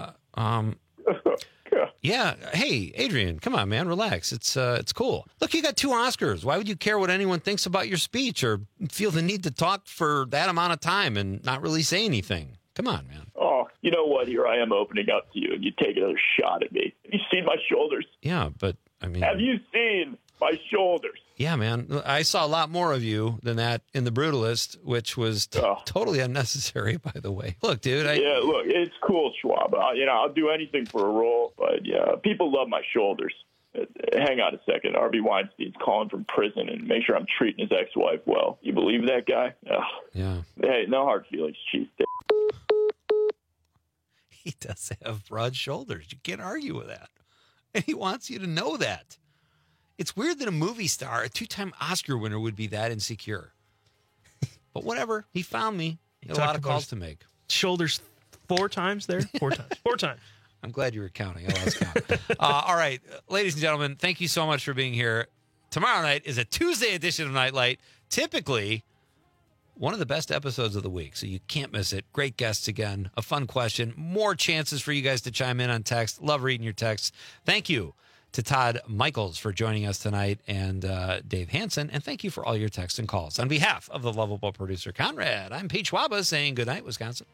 Yeah. Hey, Adrian, come on, man. Relax. It's cool. Look, you got 2 Oscars. Why would you care what anyone thinks about your speech or feel the need to talk for that amount of time and not really say anything? Come on, man. Oh, you know what? Here I am opening up to you, and you take another shot at me. Have you seen my shoulders? Yeah, but, I mean... Have you seen my shoulders? Yeah, man. I saw a lot more of you than that in The Brutalist, which was totally unnecessary, by the way. Look, dude. Yeah, look, it's cool, Schwab. I'll do anything for a role, but yeah, people love my shoulders. Hang on a second. Harvey Weinstein's calling from prison and make sure I'm treating his ex-wife well. You believe that guy? Ugh. Yeah. Hey, no hard feelings, cheese dick. He does have broad shoulders. You can't argue with that. And he wants you to know that. It's weird that a movie star, a 2-time Oscar winner, would be that insecure. But whatever. He found me. He had a lot of calls to make. Shoulders 4 times there? 4 times. 4 times. I'm glad you were counting. I lost count. All right. Ladies and gentlemen, thank you so much for being here. Tomorrow night is a Tuesday edition of Nightlight. Typically, one of the best episodes of the week, so you can't miss it. Great guests again. A fun question. More chances for you guys to chime in on text. Love reading your texts. Thank you to Todd Michaels for joining us tonight and Dave Hansen. And thank you for all your texts and calls. On behalf of the lovable producer, Conrad, I'm Pete Schwaba saying good night, Wisconsin.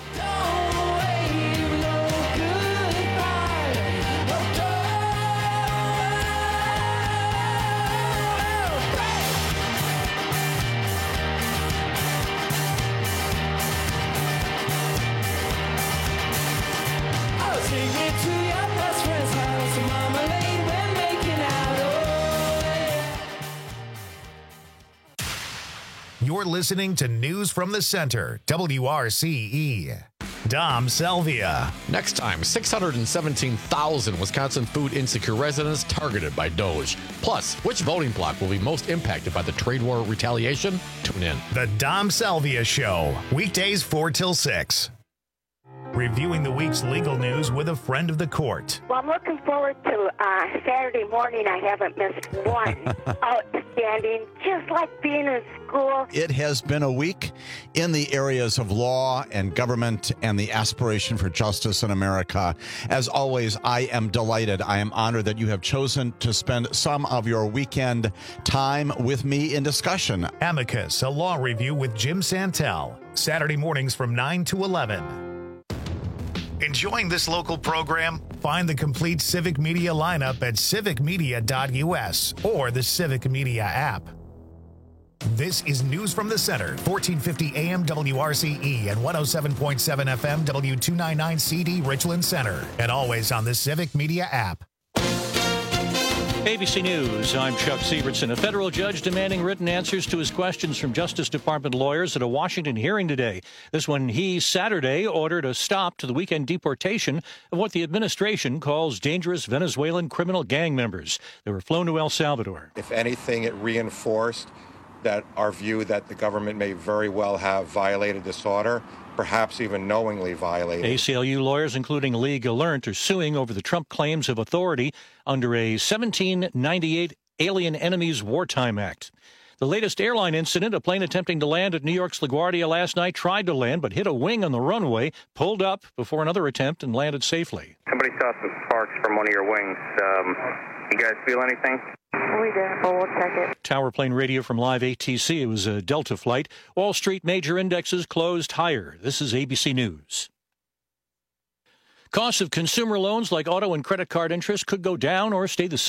You're listening to News from the Center, WRCE. Dom Selvia. Next time, 617,000 Wisconsin food insecure residents targeted by DOGE. Plus, which voting bloc will be most impacted by the trade war retaliation? Tune in. The Dom Selvia Show, weekdays 4 till 6. reviewing the week's legal news with a friend of the court. Well, I'm looking forward to Saturday morning. I haven't missed one. Outstanding, just like being in school. It has been a week in the areas of law and government and the aspiration for justice in America. As always, I am delighted. I am honored that you have chosen to spend some of your weekend time with me in discussion. Amicus, a law review with Jim Santel, Saturday mornings from 9 to 11. Enjoying this local program? Find the complete Civic Media lineup at civicmedia.us or the Civic Media app. This is News from the Center, 1450 AM WRCE and 107.7 FM W299 CD Richland Center, and always on the Civic Media app. ABC News, I'm Chuck Sievertson. A federal judge demanding written answers to his questions from Justice Department lawyers at a Washington hearing today. This one, he, Saturday, ordered a stop to the weekend deportation of what the administration calls dangerous Venezuelan criminal gang members. They were flown to El Salvador. If anything, it reinforced that our view that the government may very well have violated this order, perhaps even knowingly violated. ACLU lawyers, including Lee Gallant, are suing over the Trump claims of authority under a 1798 Alien Enemies Wartime Act. The latest airline incident, a plane attempting to land at New York's LaGuardia last night tried to land but hit a wing on the runway, pulled up before another attempt and landed safely. Somebody saw some sparks from one of your wings. You guys feel anything? We did, but we'll check it. Tower plane radio from Live ATC. It was a Delta flight. Wall Street major indexes closed higher. This is ABC News. Costs of consumer loans like auto and credit card interest could go down or stay the same.